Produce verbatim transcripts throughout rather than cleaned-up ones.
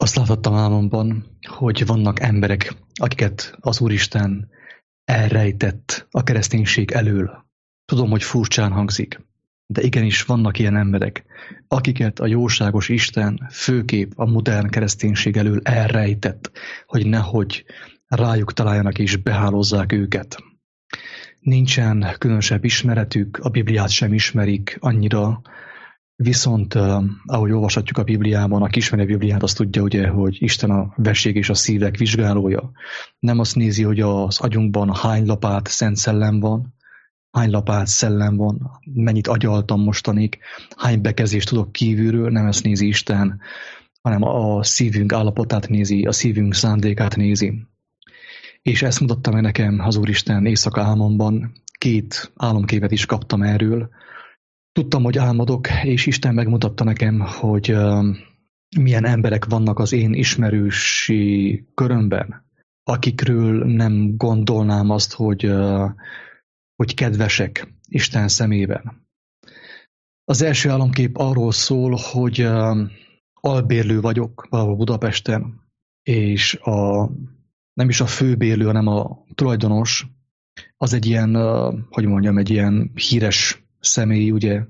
Azt láthattam álmomban, hogy vannak emberek, akiket az Úristen elrejtett a kereszténység elől. Tudom, hogy furcsán hangzik, de igenis vannak ilyen emberek, akiket a jóságos Isten főképp a modern kereszténység elől elrejtett, hogy nehogy rájuk találjanak és behálózzák őket. Nincsen különösebb ismeretük, a Bibliát sem ismerik annyira, viszont uh, ahogy olvashatjuk a Bibliában, aki ismeri a Bibliát, azt tudja, ugye, hogy Isten a vesség és a szívek vizsgálója. Nem azt nézi, hogy az agyunkban hány lapát szent szellem van, hány lapát szellem van, mennyit agyaltam mostanig, hány bekezdést tudok kívülről, nem ezt nézi Isten, hanem a szívünk állapotát nézi, a szívünk szándékát nézi. És ezt mutatta meg nekem az Úristen éjszaka álmomban, két álomképet is kaptam erről. Tudtam, hogy álmodok, és Isten megmutatta nekem, hogy uh, milyen emberek vannak az én ismerősi körömben, akikről nem gondolnám azt, hogy, uh, hogy kedvesek Isten szemében. Az első álomkép arról szól, hogy uh, albérlő vagyok valahol Budapesten, és a, nem is a főbérlő, hanem a tulajdonos, az egy ilyen, uh, hogy mondjam, egy ilyen híres személy, ugye,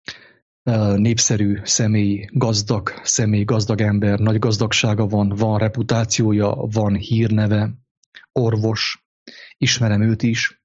népszerű személy, gazdag személy, gazdag ember, nagy gazdagsága van, van reputációja, van hírneve, orvos, ismerem őt is,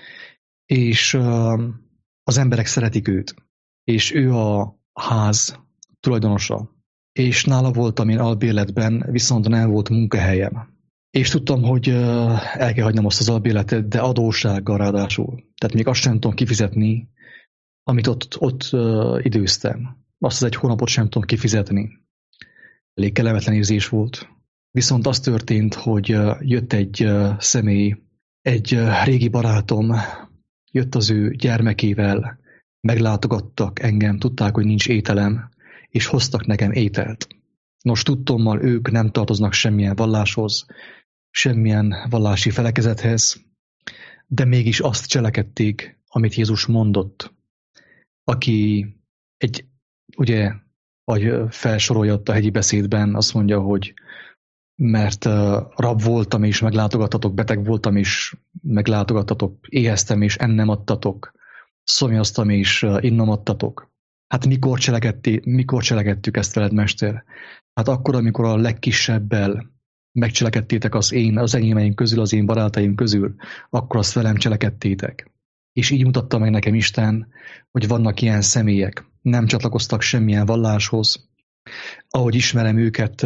és az emberek szeretik őt, és ő a ház tulajdonosa, és nála voltam én albérletben, viszont nem volt munkahelyem. És tudtam, hogy el kell hagynom azt az albérletet, de adóssággal ráadásul. Tehát még azt sem tudom kifizetni, amit ott, ott uh, időztem. Azt az egy hónapot sem tudom kifizetni. Elég kellemetlen érzés volt. Viszont az történt, hogy uh, jött egy uh, személy, egy uh, régi barátom, jött az ő gyermekével, meglátogattak engem, tudták, hogy nincs ételem, és hoztak nekem ételt. Nos, tudtommal ők nem tartoznak semmilyen valláshoz, semmilyen vallási felekezethez, de mégis azt cselekedték, amit Jézus mondott. Aki egy, ugye, vagy felsorolja ott a hegyi beszédben, azt mondja, hogy mert rab voltam és meglátogattatok, beteg voltam és meglátogattatok, éheztem és ennem adtatok, szomjaztam és innom adtatok. Hát mikor, mikor cselekedtük ezt veled, Mester? Hát akkor, amikor a legkisebbel megcselekedtétek az én, az enyémeim közül, az én barátaim közül, akkor azt velem cselekedtétek. És így mutatta meg nekem Isten, hogy vannak ilyen személyek, nem csatlakoztak semmilyen valláshoz. Ahogy ismerem őket,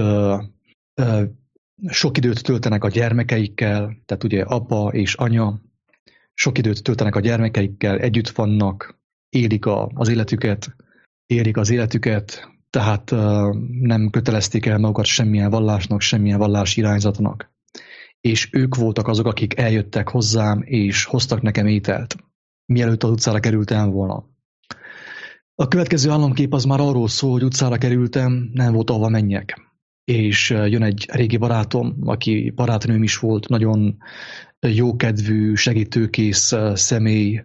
sok időt töltenek a gyermekeikkel, tehát ugye apa és anya, sok időt töltenek a gyermekeikkel, együtt vannak, élik az életüket, élik az életüket, tehát nem kötelezték el magukat semmilyen vallásnak, semmilyen vallási irányzatnak. És ők voltak azok, akik eljöttek hozzám, és hoztak nekem ételt, mielőtt az utcára kerültem volna. A következő álomkép az már arról szól, hogy utcára kerültem, nem volt ahova menjek. És jön egy régi barátom, aki barátnőm is volt, nagyon jókedvű, segítőkész személy,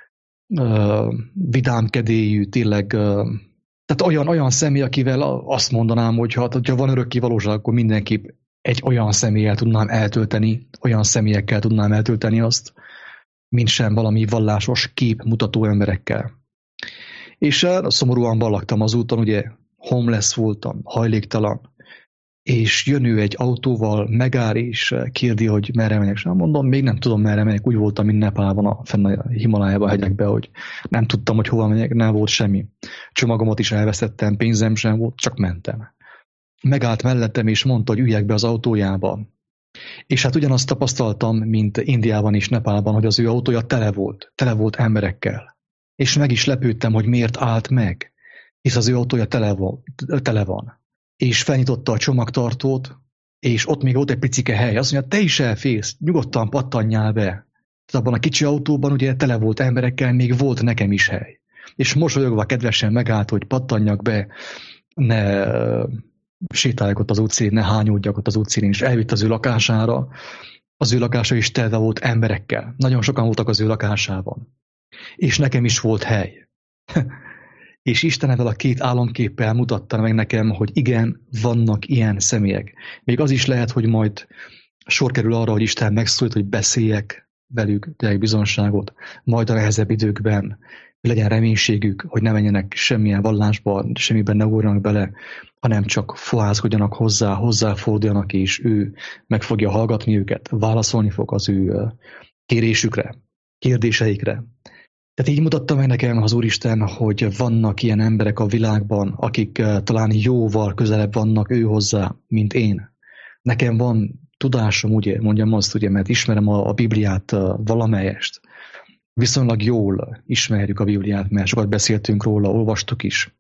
vidámkedélyű, tényleg, tehát olyan, olyan személy, akivel azt mondanám, hogy hát, ha van örökké valóság, akkor mindenképp egy olyan személlyel tudnám eltölteni, olyan személyekkel tudnám eltölteni azt, mint sem valami vallásos képmutató emberekkel. És szomorúan ballagtam az úton, ugye homeless voltam, hajléktalan, és jön ő egy autóval, megáll, és kérdi, hogy merre megyek. És mondom, még nem tudom, merre megyek. Úgy voltam, mint Nepálban, a, fenn a Himalájában, a hegyekben, hogy nem tudtam, hogy hova megyek, nem volt semmi. Csomagomat is elvesztettem, pénzem sem volt, csak mentem. Megállt mellettem, és mondta, hogy üljek be az autójába. És hát ugyanazt tapasztaltam, mint Indiában és Nepálban, hogy az ő autója tele volt, tele volt emberekkel. És meg is lepődtem, hogy miért állt meg, hisz az ő autója tele van. Tele van. És felnyitotta a csomagtartót, és ott még volt egy picike hely. Azt mondja, te is elfész, nyugodtan pattanjál be. Tehát abban a kicsi autóban ugye tele volt emberekkel, még volt nekem is hely. És mosolyogva kedvesen megállt, hogy pattanjak be, ne sétáljak ott az útszélén, ne hányódjak ott az útszélén, és elvitt az ő lakására. Az ő lakása is tele volt emberekkel. Nagyon sokan voltak az ő lakásában. És nekem is volt hely. És Isten ezzel a két álomképpel mutatta meg nekem, hogy igen, vannak ilyen személyek. Még az is lehet, hogy majd sor kerül arra, hogy Isten megszólít, hogy beszéljek velük, tényleg bizonságot, majd a nehezebb időkben, hogy legyen reménységük, hogy ne menjenek semmilyen vallásba, semmiben ne ugorjanak bele, hanem csak fohászkodjanak hozzá, hozzáforduljanak, és ő meg fogja hallgatni őket, válaszolni fog az ő kérésükre, kérdéseikre. Tehát így mutatta meg nekem az Úristen, hogy vannak ilyen emberek a világban, akik talán jóval közelebb vannak ő hozzá, mint én. Nekem van tudásom, ugye, mondjam azt, ugye, mert ismerem a, a Bibliát valamelyest. Viszonylag jól ismerjük a Bibliát, mert sokat beszéltünk róla, olvastuk is.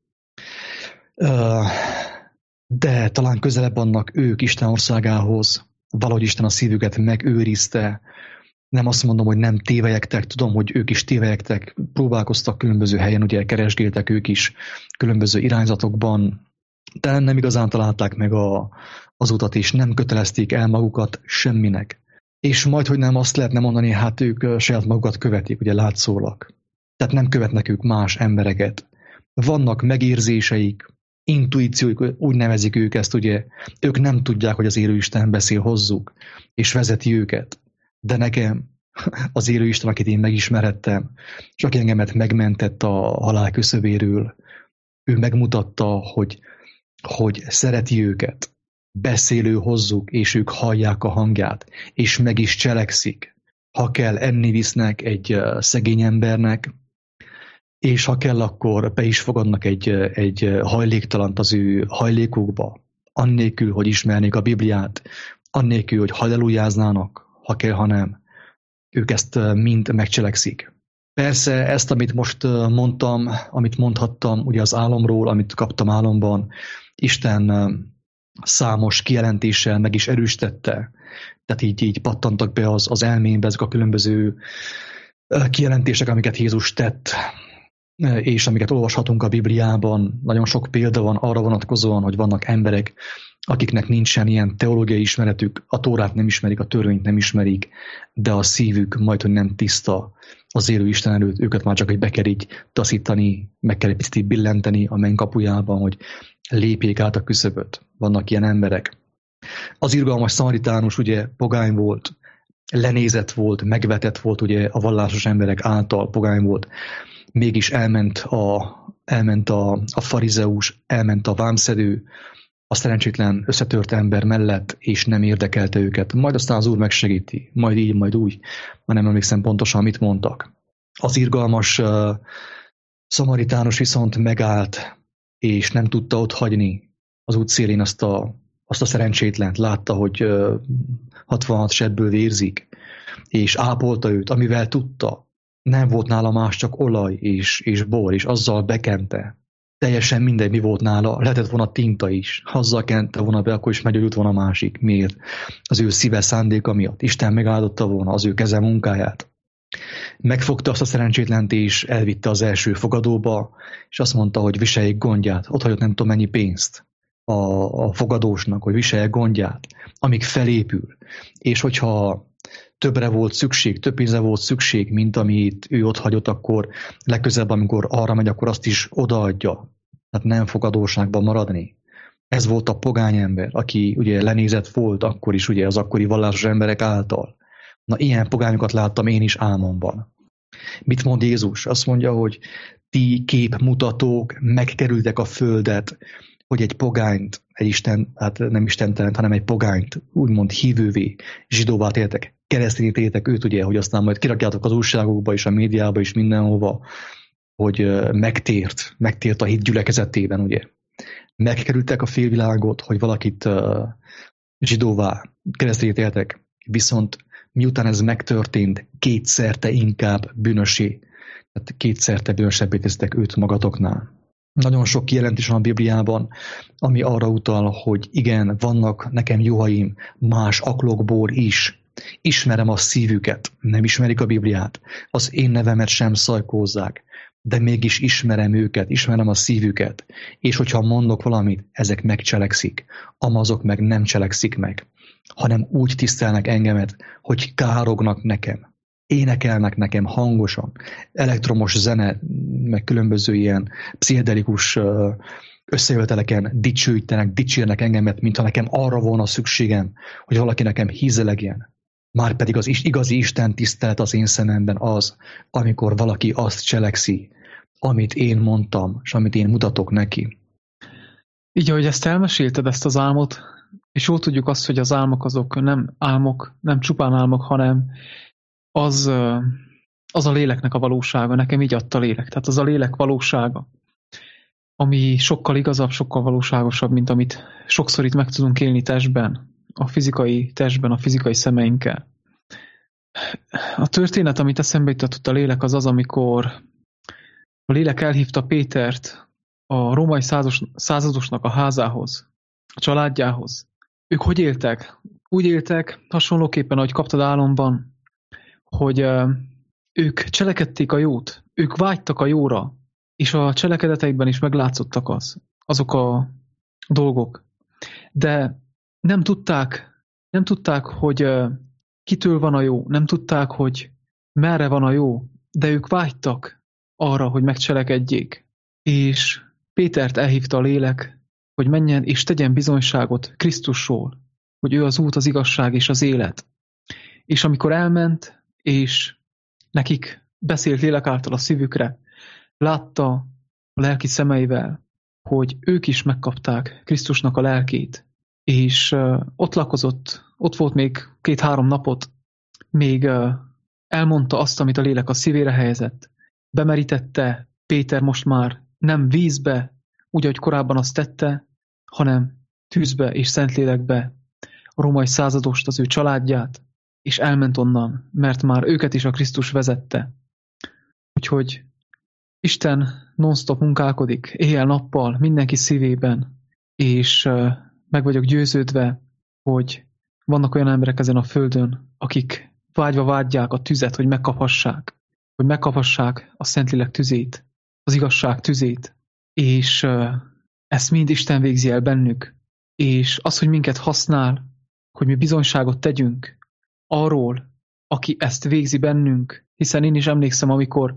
De talán közelebb vannak ők Isten országához, valahogy Isten a szívüket megőrizte. Nem azt mondom, hogy nem tévelyektek, tudom, hogy ők is tévelyektek, próbálkoztak különböző helyen, ugye keresgéltek ők is különböző irányzatokban, de nem igazán találták meg a, az utat, és nem kötelezték el magukat semminek. És majd, hogy nem azt lehetne mondani, hát ők saját magukat követik, ugye látszólag. Tehát nem követnek ők más embereket. Vannak megérzéseik, intuícióik, úgy nevezik ők ezt, ugye. Ők nem tudják, hogy az élő Isten beszél hozzuk, és vezeti őket. De nekem az élő Isten, akit én megismerhettem, és aki engemet megmentett a halál küszöbéről, ő megmutatta, hogy, hogy szereti őket, beszélő hozzuk, és ők hallják a hangját, és meg is cselekszik. Ha kell, enni visznek egy szegény embernek, és ha kell, akkor be is fogadnak egy, egy hajléktalant az ő hajlékukba, annélkül, hogy ismernék a Bibliát, annélkül, hogy hallelujáznának, ha kell, ha nem. Ők ezt mind megcselekszik. Persze ezt, amit most mondtam, amit mondhattam, ugye az álomról, amit kaptam álomban, Isten számos kijelentéssel meg is erősítette. Tehát így, így pattantak be az, az elmémbe ezek a különböző kijelentések, amiket Jézus tett, és amiket olvashatunk a Bibliában. Nagyon sok példa van arra vonatkozóan, hogy vannak emberek, akiknek nincsen ilyen teológiai ismeretük, a Tórát nem ismerik, a törvényt nem ismerik, de a szívük majdhogy nem tiszta az élő Isten előtt, őket már csak egy be kell így taszítani, meg kell egy picit így billenteni a mennkapujában, hogy lépjék át a küszöböt. Vannak ilyen emberek. Az irgalmas szamaritánus ugye pogány volt, lenézett volt, megvetett volt ugye a vallásos emberek által, pogány volt, mégis elment a, elment a, a farizeus, elment a vámszedő, a szerencsétlen összetört ember mellett, és nem érdekelte őket. Majd aztán az Úr megsegíti, majd így, majd úgy, már nem emlékszem pontosan, mit mondtak. Az irgalmas uh, szamaritánus viszont megállt, és nem tudta ott hagyni az út szélén azt a, azt a szerencsétlent. Látta, hogy uh, hatvanhat sebből vérzik, és ápolta őt, amivel tudta. Nem volt nála más, csak olaj és, és bor, és azzal bekente. Teljesen mindegy, mi volt nála, lehetett volna tinta is. Azzal kente volna be, akkor is meggyógyult volna a másik. Miért? Az ő szíve szándéka miatt. Isten megáldotta volna az ő keze munkáját. Megfogta azt a szerencsétlent, és elvitte az első fogadóba, és azt mondta, hogy viseljék gondját. Ott hagyott nem tudom mennyi pénzt a, a fogadósnak, hogy viselje gondját, amíg felépül. És hogyha többre volt szükség, több pénzre volt szükség, mint amit ő ott hagyott, akkor legközelebb, amikor arra megy, akkor azt is odaadja. Tehát nem fog adósságban maradni. Ez volt a pogány ember, aki ugye lenézett volt akkor is ugye az akkori vallásos emberek által. Na, ilyen pogányokat láttam én is álmomban. Mit mond Jézus? Azt mondja, hogy ti képmutatók megkerültek a földet, hogy egy pogányt, egy Isten, hát nem istentelent, hanem egy pogányt, úgymond hívővé, zsidóvá téltek, keresztényé téltek őt, ugye, hogy aztán majd kirakjátok az újságokba és a médiába és mindenhova, hogy megtért, megtért a hit gyülekezetében, ugye. Megkerültek a félvilágot, hogy valakit uh, zsidóvá, keresztényé téltek, viszont miután ez megtörtént, kétszerte inkább bűnösé, tehát kétszerte bűnösebbé tesztek őt magatoknál. Nagyon sok kijelentés van a Bibliában, ami arra utal, hogy igen, vannak nekem juhaim más aklokból is. Ismerem a szívüket, nem ismerik a Bibliát. Az én nevemet sem szajkózzák, de mégis ismerem őket, ismerem a szívüket. És hogyha mondok valamit, ezek megcselekszik, amazok meg nem cselekszik meg, hanem úgy tisztelnek engemet, hogy kárognak nekem. énekelnek nekem hangosan, elektromos zene, meg különböző ilyen pszichedelikus összejöveteleken dicsőítenek, dicsérnek engemet, mintha nekem arra volna szükségem, hogy valaki nekem hízelegjen. Márpedig az igazi Isten tisztelet az én szememben az, amikor valaki azt cselekszi, amit én mondtam, és amit én mutatok neki. Így, ahogy ezt elmesélted, ezt az álmot, és jól tudjuk azt, hogy az álmok azok nem álmok, nem csupán álmok, hanem az, az a léleknek a valósága. Nekem így adta a lélek. Tehát az a lélek valósága, ami sokkal igazabb, sokkal valóságosabb, mint amit sokszor itt meg tudunk élni testben, a fizikai testben, a fizikai szemeinkkel. A történet, amit eszembe jutott a lélek, az az, amikor a lélek elhívta Pétert a római százas, századosnak a házához, a családjához. Ők hogy éltek? Úgy éltek, hasonlóképpen, ahogy kaptad álomban, hogy uh, ők cselekedték a jót, ők vágytak a jóra, és a cselekedeteikben is meglátszottak az, azok a dolgok. De nem tudták, nem tudták, hogy uh, kitől van a jó, nem tudták, hogy merre van a jó, de ők vágytak arra, hogy megcselekedjék. És Pétert elhívta a lélek, hogy menjen és tegyen bizonyságot Krisztusról, hogy ő az út, az igazság és az élet. És amikor elment, és nekik beszélt lélek által a szívükre, látta a lelki szemeivel, hogy ők is megkapták Krisztusnak a lelkét, és uh, ott lakozott, ott volt még két-három napot, még uh, elmondta azt, amit a lélek a szívére helyezett. Bemerítette Péter most már nem vízbe, úgy, ahogy korábban azt tette, hanem tűzbe és szentlélekbe a római századost, az ő családját, és elment onnan, mert már őket is a Krisztus vezette. Úgyhogy Isten non-stop munkálkodik, éjjel-nappal, mindenki szívében, és uh, meg vagyok győződve, hogy vannak olyan emberek ezen a földön, akik vágyva vágyják a tüzet, hogy megkaphassák, hogy megkaphassák a Szentlélek tüzét, az igazság tüzét, és uh, ezt mind Isten végzi el bennük, és az, hogy minket használ, hogy mi bizonyságot tegyünk arról, aki ezt végzi bennünk, hiszen én is emlékszem, amikor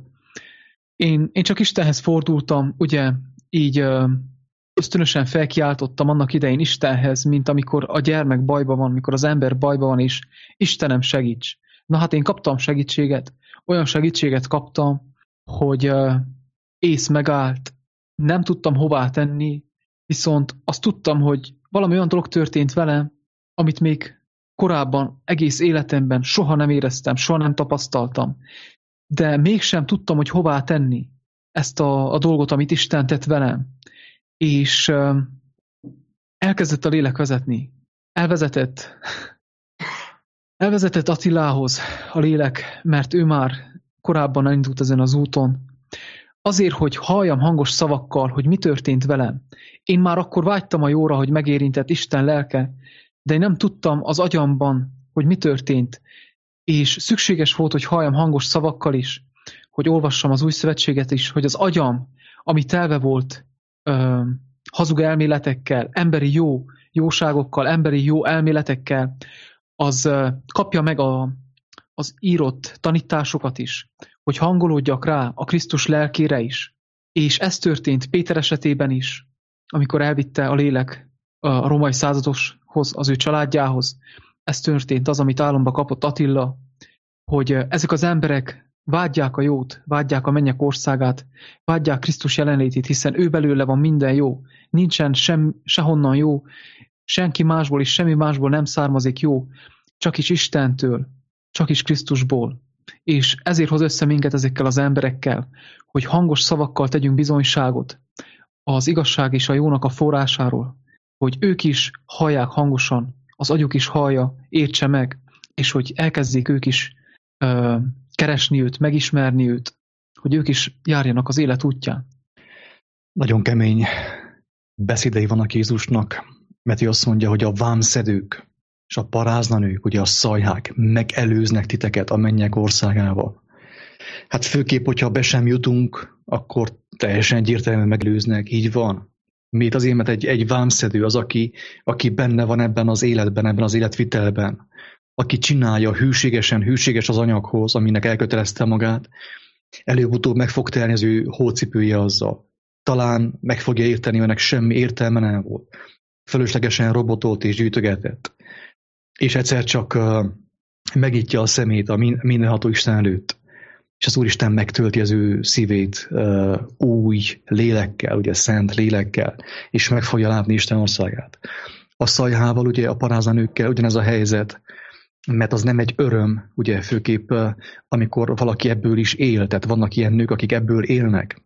én, én csak Istenhez fordultam, ugye így uh, ösztönösen felkiáltottam annak idején Istenhez, mint amikor a gyermek bajba van, mikor az ember bajba van, és Istenem segíts. Na hát én kaptam segítséget, olyan segítséget kaptam, hogy uh, ész megállt, nem tudtam hová tenni, viszont azt tudtam, hogy valami olyan dolog történt velem, amit még korábban egész életemben soha nem éreztem, soha nem tapasztaltam, de mégsem tudtam, hogy hová tenni ezt a, a dolgot, amit Isten tett velem. És uh, elkezdett a lélek vezetni. Elvezetett, elvezetett Attilához a lélek, mert ő már korábban elindult ezen az úton. Azért, hogy halljam hangos szavakkal, hogy mi történt velem. Én már akkor vágytam a jóra, hogy megérintett Isten lelke, de én nem tudtam az agyamban, hogy mi történt. És szükséges volt, hogy halljam hangos szavakkal is, hogy olvassam az új szövetséget is, hogy az agyam, ami telve volt ö, hazug elméletekkel, emberi jó jóságokkal, emberi jó elméletekkel, az ö, kapja meg a, az írott tanításokat is, hogy hangolódjak rá a Krisztus lelkére is. És ez történt Péter esetében is, amikor elvitte a lélek a római századoshoz, az ő családjához. Ez történt az, amit álomba kapott Attila, hogy ezek az emberek vágyják a jót, vágyják a mennyek országát, vágyják Krisztus jelenlétét, hiszen ő belőle van minden jó. Nincsen sem, sehonnan jó, senki másból és semmi másból nem származik jó, csak is Istentől, csak is Krisztusból. És ezért hoz össze minket ezekkel az emberekkel, hogy hangos szavakkal tegyünk bizonyságot az igazság és a jónak a forrásáról, hogy ők is hallják hangosan, az agyuk is hallja, értse meg, és hogy elkezdjék ők is ö, keresni őt, megismerni őt, hogy ők is járjanak az élet útján. Nagyon kemény beszédei vannak Jézusnak, mert ő azt mondja, hogy a vámszedők és a paráznanők, ugye a szajhák megelőznek titeket a mennyek országába. Hát főképp, hogyha be sem jutunk, akkor teljesen egyértelműen megelőznek, így van. Miért azért, mert egy, egy vámszedő az, aki, aki benne van ebben az életben, ebben az életvitelben, aki csinálja hűségesen, hűséges az anyaghoz, aminek elkötelezte magát, előbb-utóbb meg fog telni az ő hócipője azzal. Talán meg fogja érteni, ennek semmi értelme nem volt. Fölöslegesen robotolt és gyűjtögetett. És egyszer csak uh, megnyitja a szemét a mindenható Isten előtt. És az Úristen megtölti az ő szívét uh, új lélekkel, ugye szent lélekkel, és meg fogja látni Isten országát. A szajhával, ugye a parázanőkkel ugyanez a helyzet, mert az nem egy öröm, ugye főképp uh, amikor valaki ebből is él, tehát vannak ilyen nők, akik ebből élnek.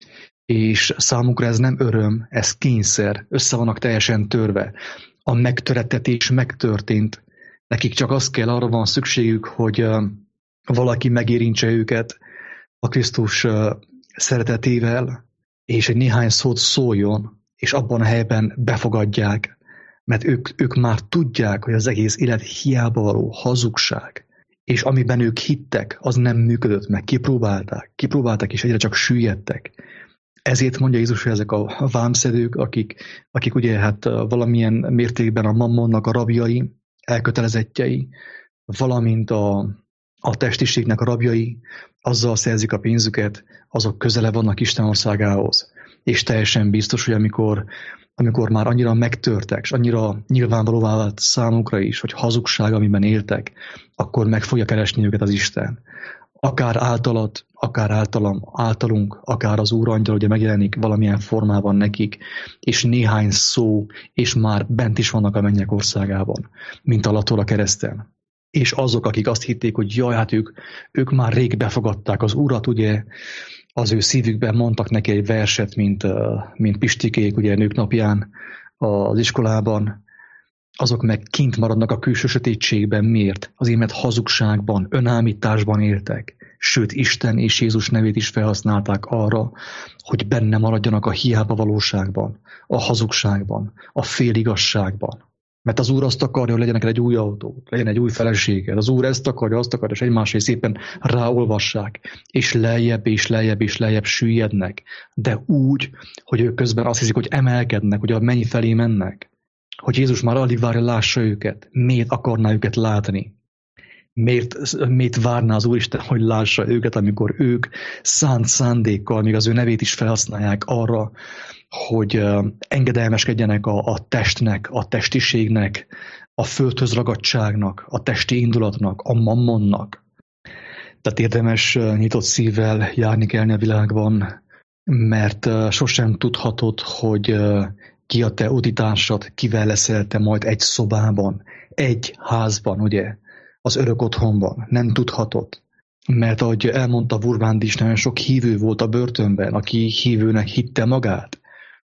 És számukra ez nem öröm, ez kényszer, össze vannak teljesen törve. A megtörettetés megtörtént. Nekik csak az kell, arra van szükségük, hogy uh, valaki megérintse őket a Krisztus uh, szeretetével, és egy néhány szót szóljon, és abban a helyben befogadják, mert ők, ők már tudják, hogy az egész élet hiába való hazugság, és amiben ők hittek, az nem működött meg, kipróbálták, kipróbálták, és egyre csak süllyedtek. Ezért mondja Jézus, hogy ezek a vámszedők, akik, akik ugye hát valamilyen mértékben a mammonnak a rabjai, elkötelezettjei, valamint a, a testiségnek a rabjai, azzal szerzik a pénzüket, azok közele vannak Isten országához. És teljesen biztos, hogy amikor, amikor már annyira megtörtek, és annyira nyilvánvalóvá vált számukra is, hogy hazugság, amiben éltek, akkor meg fogja keresni őket az Isten. Akár általat, akár általam, általunk, akár az Úr angyal, ugye megjelenik valamilyen formában nekik, és néhány szó, és már bent is vannak a mennyek országában, mint alattól a kereszten. És azok, akik azt hitték, hogy jaj, hát ők, ők már rég befogadták az Urat, ugye az ő szívükben mondtak neki egy verset, mint, mint Pistikék, ugye nők napján az iskolában, azok meg kint maradnak a külső sötétségben. Miért? Azért, mert hazugságban, önállításban éltek. Sőt, Isten és Jézus nevét is felhasználták arra, hogy benne maradjanak a hiába valóságban, a hazugságban, a féligasságban. Mert az Úr azt akarja, hogy legyen neked egy új autó, legyen egy új feleséged. Az Úr ezt akarja, azt akarja, és egymásra szépen ráolvassák, és lejjebb és lejjebb és lejjebb süllyednek. De úgy, hogy ők közben azt hiszik, hogy emelkednek, hogy a mennyi felé mennek. Hogy Jézus már alig várja, lássa őket. Miért akarná őket látni? Miért, miért várná az Úristen, hogy lássa őket, amikor ők szánt szándékkal, még az ő nevét is felhasználják arra, hogy engedelmeskedjenek a, a testnek, a testiségnek, a földhöz ragadtságnak, a testi indulatnak, a mammonnak. Tehát érdemes nyitott szívvel járni kellene a világban, mert sosem tudhatod, hogy ki a te utitársad, kivel leszel te majd egy szobában, egy házban, ugye, az örök otthonban. Nem tudhatod. Mert ahogy elmondta Wurmbrand is, nagyon sok hívő volt a börtönben, aki hívőnek hitte magát.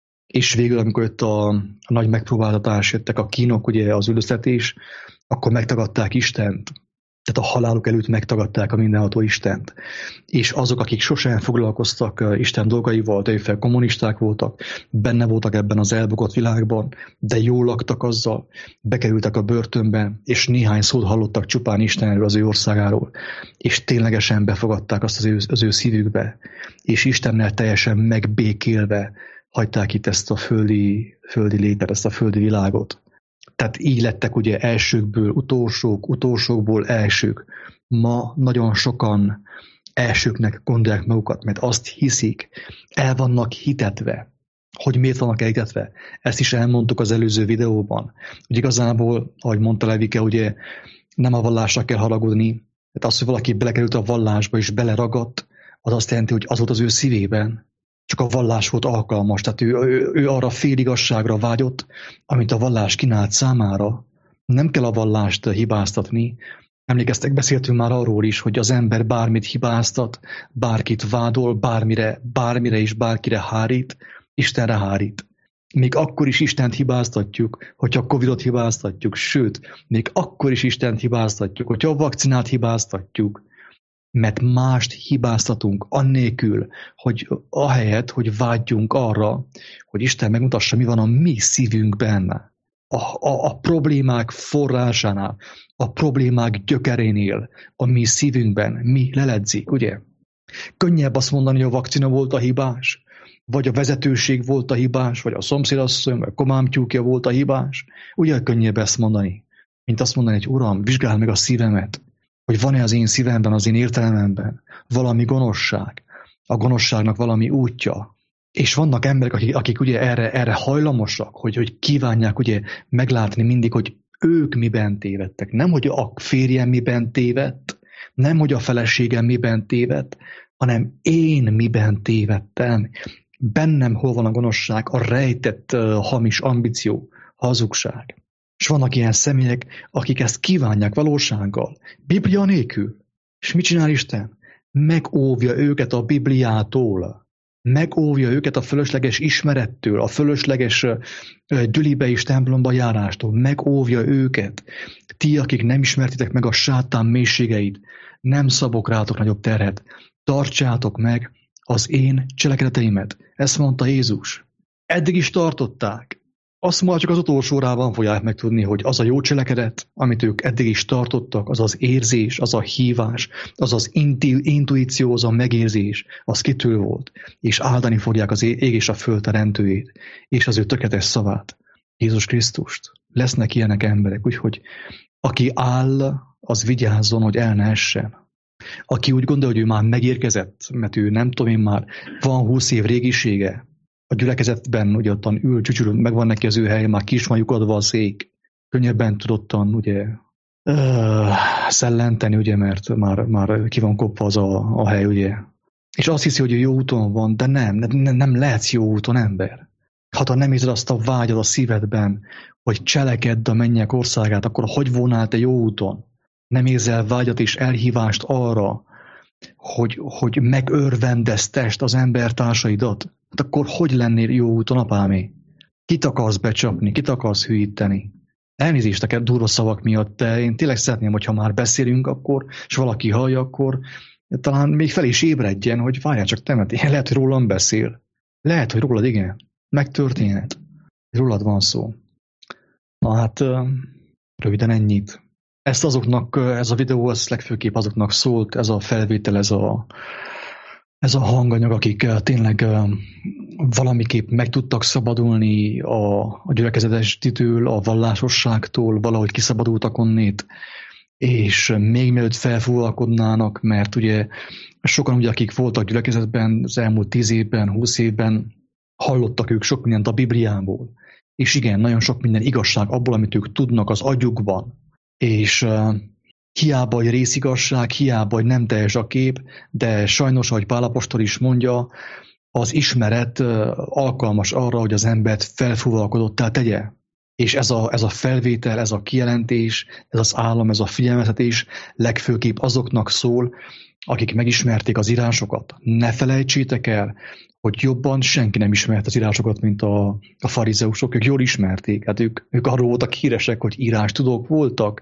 És végül, amikor jött a, a nagy megpróbáltatás, jöttek a kínok, ugye az üldöztetés, akkor megtagadták Istent. Tehát a haláluk előtt megtagadták a mindenható Istent. És azok, akik sosem foglalkoztak Isten dolgaival, de fel kommunisták voltak, benne voltak ebben az elbukott világban, de jól laktak azzal, bekerültek a börtönbe, és néhány szót hallottak csupán Istenről, az ő országáról, és ténylegesen befogadták azt az ő, az ő szívükbe, és Istennel teljesen megbékélve hagyták itt ezt a földi, földi létet, ezt a földi világot. Tehát így lettek ugye elsőkből utolsók, utolsókból elsők. Ma nagyon sokan elsőknek gondolják magukat, mert azt hiszik, el vannak hitetve. Hogy miért vannak elhitetve? Ezt is elmondtuk az előző videóban. Hogy igazából, ahogy mondta Levike, ugye nem a vallásra kell haragudni, tehát az, hogy valaki belekerült a vallásba és beleragadt, az azt jelenti, hogy az volt az ő szívében. Csak a vallás volt alkalmas, tehát ő, ő, ő arra féligasságra vágyott, amit a vallás kínált számára. Nem kell a vallást hibáztatni. Emlékeztek, beszéltünk már arról is, hogy az ember bármit hibáztat, bárkit vádol, bármire, bármire és bárkire hárít, Istenre hárít. Még akkor is Istent hibáztatjuk, hogyha a Covidot hibáztatjuk, sőt, még akkor is Istent hibáztatjuk, hogyha a vakcinát hibáztatjuk. Mert mást hibáztatunk annélkül, hogy ahelyett, hogy vágyjunk arra, hogy Isten megmutassa, mi van a mi szívünkben, a, a, a problémák forrásánál, a problémák gyökerénél, a mi szívünkben, mi leledzik, ugye? Könnyebb azt mondani, hogy a vakcina volt a hibás, vagy a vezetőség volt a hibás, vagy a szomszédasszony, vagy a komámtyúkja volt a hibás. Ugye könnyebb ezt mondani? mint azt mondani, hogy Uram, vizsgáld meg a szívemet, hogy van-e az én szívemben, az én értelememben valami gonoszság, a gonoszságnak valami útja. És vannak emberek, akik, akik ugye erre, erre hajlamosak, hogy, hogy kívánják ugye meglátni mindig, hogy ők miben tévedtek. Nem, hogy a férjem miben tévedt, nem, hogy a feleségem miben tévedt, hanem én miben tévedtem. Bennem hol van a gonoszság, a rejtett uh, hamis ambíció, hazugság. És vannak ilyen személyek, akik ezt kívánják valósággal, Biblia nélkül. És mit csinál Isten? Megóvja őket a Bibliától. Megóvja őket a fölösleges ismerettől, a fölösleges dülibe és templomba járástól. Megóvja őket. Ti, akik nem ismertitek meg a sátán mélységeit, nem szabok rátok nagyobb terhet. Tartsátok meg az én cselekedeteimet. Ezt mondta Jézus. Eddig is tartották. Azt már csak az utolsó órában fogják megtudni, hogy az a jó cselekedet, amit ők eddig is tartottak, az az érzés, az a hívás, az az intu- intuíció, az a megérzés, az kitől volt, és áldani fogják az ég és a föld teremtőjét, és az ő tökéletes szavát, Jézus Krisztust. Lesznek ilyenek emberek, úgyhogy aki áll, az vigyázzon, hogy el ne essen. Aki úgy gondolja, hogy ő már megérkezett, mert ő nem tudom én már, van húsz év régisége, a gyülekezetben ugye ottan ül, csücsül, megvan neki az ő helye, már ki is van lyukadva a szék. Könnyebben tud ottan ugye uh, szellenteni, ugye, mert már, már ki van kopva az a, a hely, ugye. És azt hiszi, hogy jó úton van, de nem, nem, nem lehetsz jó úton ember. Ha nem érzed azt a vágyad a szívedben, hogy cselekedd a mennyek országát, akkor hogy volnál te jó úton? Nem érzel vágyat és elhívást arra, hogy, hogy megörvendeztest az embertársaidat, hát akkor hogy lennél jó úton, apámé? Kit akarsz becsapni, kit akarsz hülyíteni? Elnézést neked durva szavak miatt, de én tényleg szeretném, hogyha már beszélünk akkor, és valaki hallja, akkor talán még fel is ébredjen, hogy várjál csak temet, lehet, hogy rólam beszél. Lehet, hogy rólad igen, megtörténhet. Rólad van szó. Na hát, röviden ennyit. Ezt azoknak, ez a videó, ez legfőképp azoknak szólt, ez a felvétel, ez a, ez a hanganyag, akik tényleg valamiképp meg tudtak szabadulni a, a gyülekezetestől, a vallásosságtól, valahogy kiszabadultak onnét, és még mielőtt felfúvalkodnának, mert ugye sokan ugye, akik voltak gyülekezetben az elmúlt tíz évben, húsz évben, hallottak ők sok mindent a Bibliából. És igen, nagyon sok minden igazság abból, amit ők tudnak az agyukban. És uh, hiába, hogy részigazság, hiába, hogy nem teljes a kép, de sajnos, ahogy Pál apostol is mondja, az ismeret uh, alkalmas arra, hogy az embert felfúvalkodottá tegye. És ez a, ez a felvétel, ez a kijelentés, ez az állam, ez a figyelmeztetés legfőképp azoknak szól, akik megismerték az írásokat. Ne felejtsétek el, hogy jobban senki nem ismert az írásokat, mint a, a farizeusok. Ők jól ismerték. Hát ők, ők arról voltak híresek, hogy írástudók voltak,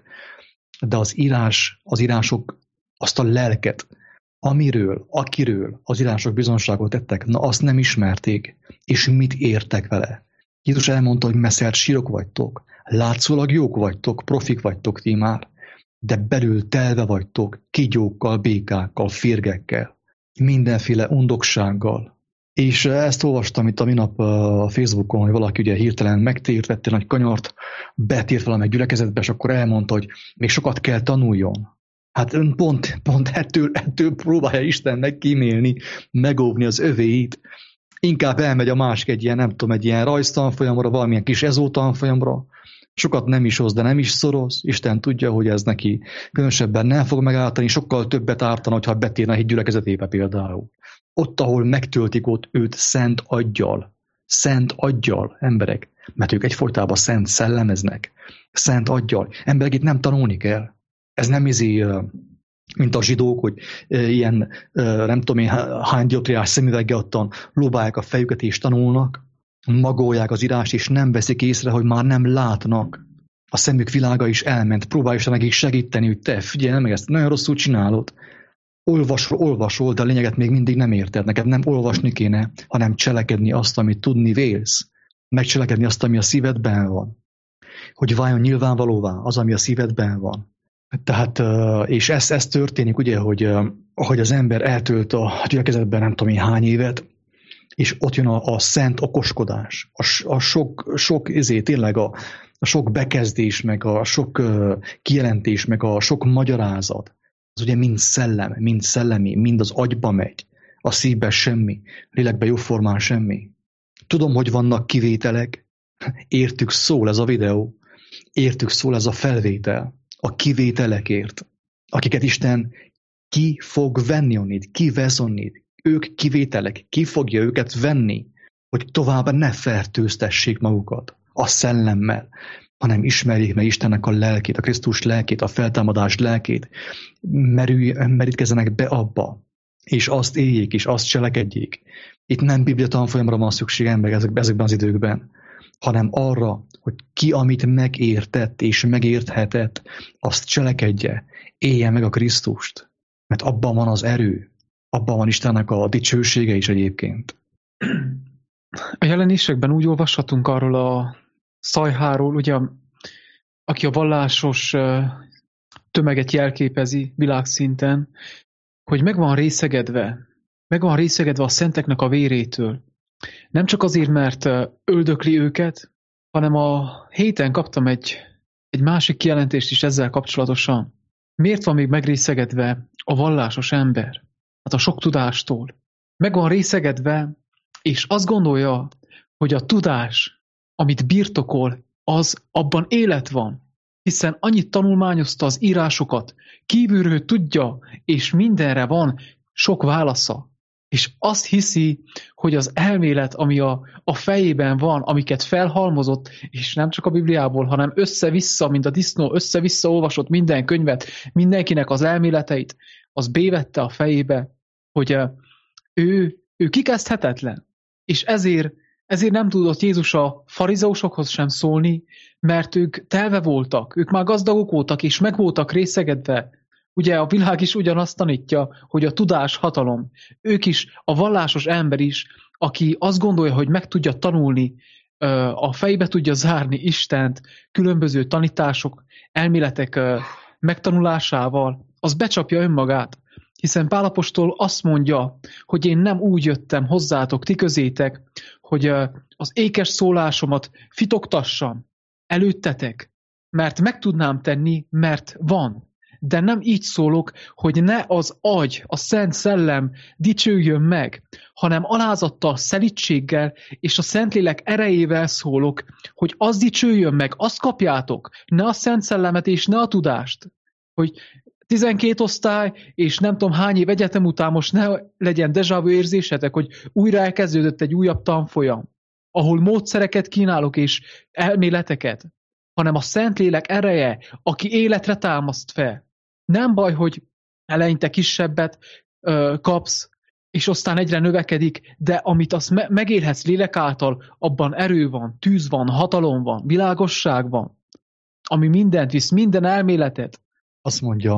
de az írás, az írások azt a lelket, amiről, akiről az írások bizonságot tettek, na azt nem ismerték. És mit értek vele? Jézus elmondta, hogy messzelt sírok vagytok, látszólag jók vagytok, profik vagytok ti már, de belül telve vagytok kígyókkal, békákkal, férgekkel, mindenféle undoksággal. És ezt olvastam itt a minap a Facebookon, hogy valaki ugye hirtelen megtért, vette nagy kanyart, betért valamely gyülekezetbe, és akkor elmondta, hogy még sokat kell tanuljon. Hát ön pont, pont ettől, ettől próbálja Istennek kímélni, megóvni az övéit. Inkább elmegy a másik egy ilyen, nem tudom, egy ilyen rajztanfolyamra, valamilyen kis ezótanfolyamra. Sokat nem is hoz, de nem is szoroz. Isten tudja, hogy ez neki különösebben nem fog megállítani, sokkal többet ártana, hogyha betérne a híd gyülekezetébe például. Ott, ahol megtöltik ott őt szent aggyal. Szent aggyal, emberek. Mert ők egyfolytában szent szellemeznek. Szent aggyal. Emberek, itt nem tanulni kell. Ez nem izé, mint a zsidók, hogy ilyen, nem tudom én, hány dioptriás szemüveggel ottan lóbálják a fejüket és tanulnak, magolják az írást, és nem veszik észre, hogy már nem látnak. A szemük világa is elment. Próbálj is nekik segíteni, hogy te figyelj meg, ezt nagyon rosszul csinálod. Olvasol, olvasol, de a lényeget még mindig nem érted. Neked nem olvasni kéne, hanem cselekedni azt, amit tudni vélsz. Megcselekedni azt, ami a szívedben van. Hogy váljon nyilvánvalóvá az, ami a szívedben van. Tehát, és ez, ez történik, ugye, hogy, hogy az ember eltölt a gyülekezetben nem tudom én hány évet, és ott jön a, a szent okoskodás, a, a sok, sok ezért tényleg a, a sok bekezdés, meg a sok uh, kijelentés, meg a sok magyarázat, az ugye mind szellem, mind szellemi, mind az agyba megy, a szívbe semmi, a lélekbe jóformán semmi. Tudom, hogy vannak kivételek, értük szól ez a videó, értük szól ez a felvétel, a kivételekért, akiket Isten ki fog venni onnit, ki vesz onnit, ők kivételek, ki fogja őket venni, hogy tovább ne fertőztessék magukat a szellemmel, hanem ismerjék meg Istennek a lelkét, a Krisztus lelkét, a feltámadás lelkét, merülj, merítkezzenek be abba, és azt éljék, és azt cselekedjék. Itt nem Biblia tanfolyamra van szükség emberek ezekben az időkben, hanem arra, hogy ki, amit megértett és megérthetett, azt cselekedje, élje meg a Krisztust. Mert abban van az erő, abban van Istennek a dicsősége is egyébként. A jelenésekben úgy olvashatunk arról a szajháról, ugye, aki a vallásos tömeget jelképezi világszinten, hogy meg van részegedve, meg van részegedve a szenteknek a vérétől. Nem csak azért, mert öldökli őket, hanem a héten kaptam egy, egy másik kijelentést is ezzel kapcsolatosan. Miért van még megrészegedve a vallásos ember? Hát a sok tudástól. Meg van részegedve, és azt gondolja, hogy a tudás, amit birtokol, az abban élet van. Hiszen annyit tanulmányozta az írásokat, kívülről tudja, és mindenre van sok válasza. És azt hiszi, hogy az elmélet, ami a, a fejében van, amiket felhalmozott, és nem csak a Bibliából, hanem össze-vissza, mint a disznó, össze-vissza olvasott minden könyvet, mindenkinek az elméleteit, az bévette a fejébe, hogy ő, ő kikezdhetetlen. És ezért, ezért nem tudott Jézus a farizeusokhoz sem szólni, mert ők telve voltak, ők már gazdagok voltak, és meg voltak részegedve. Ugye a világ is ugyanazt tanítja, hogy a tudás hatalom. Ők is, a vallásos ember is, aki azt gondolja, hogy meg tudja tanulni, a fejbe tudja zárni Istent különböző tanítások, elméletek megtanulásával, az becsapja önmagát. Hiszen Pál apostol azt mondja, hogy én nem úgy jöttem hozzátok, ti közétek, hogy az ékes szólásomat fitoktassam előttetek, mert meg tudnám tenni, mert van. De nem így szólok, hogy ne az agy, a Szent Szellem dicsőjön meg, hanem alázattal, szelídséggel és a Szentlélek erejével szólok, hogy az dicsőjön meg, azt kapjátok, ne a Szent Szellemet és ne a tudást. Hogy tizenkét osztály, és nem tudom hány év egyetem után most ne legyen déjà vu érzésetek, hogy újra elkezdődött egy újabb tanfolyam, ahol módszereket kínálok és elméleteket, hanem a Szentlélek ereje, aki életre támaszt fel. Nem baj, hogy eleinte kisebbet ö, kapsz, és aztán egyre növekedik, de amit azt me- megélhetsz lélek által, abban erő van, tűz van, hatalom van, világosság van, ami mindent visz, minden elméletet. Azt mondja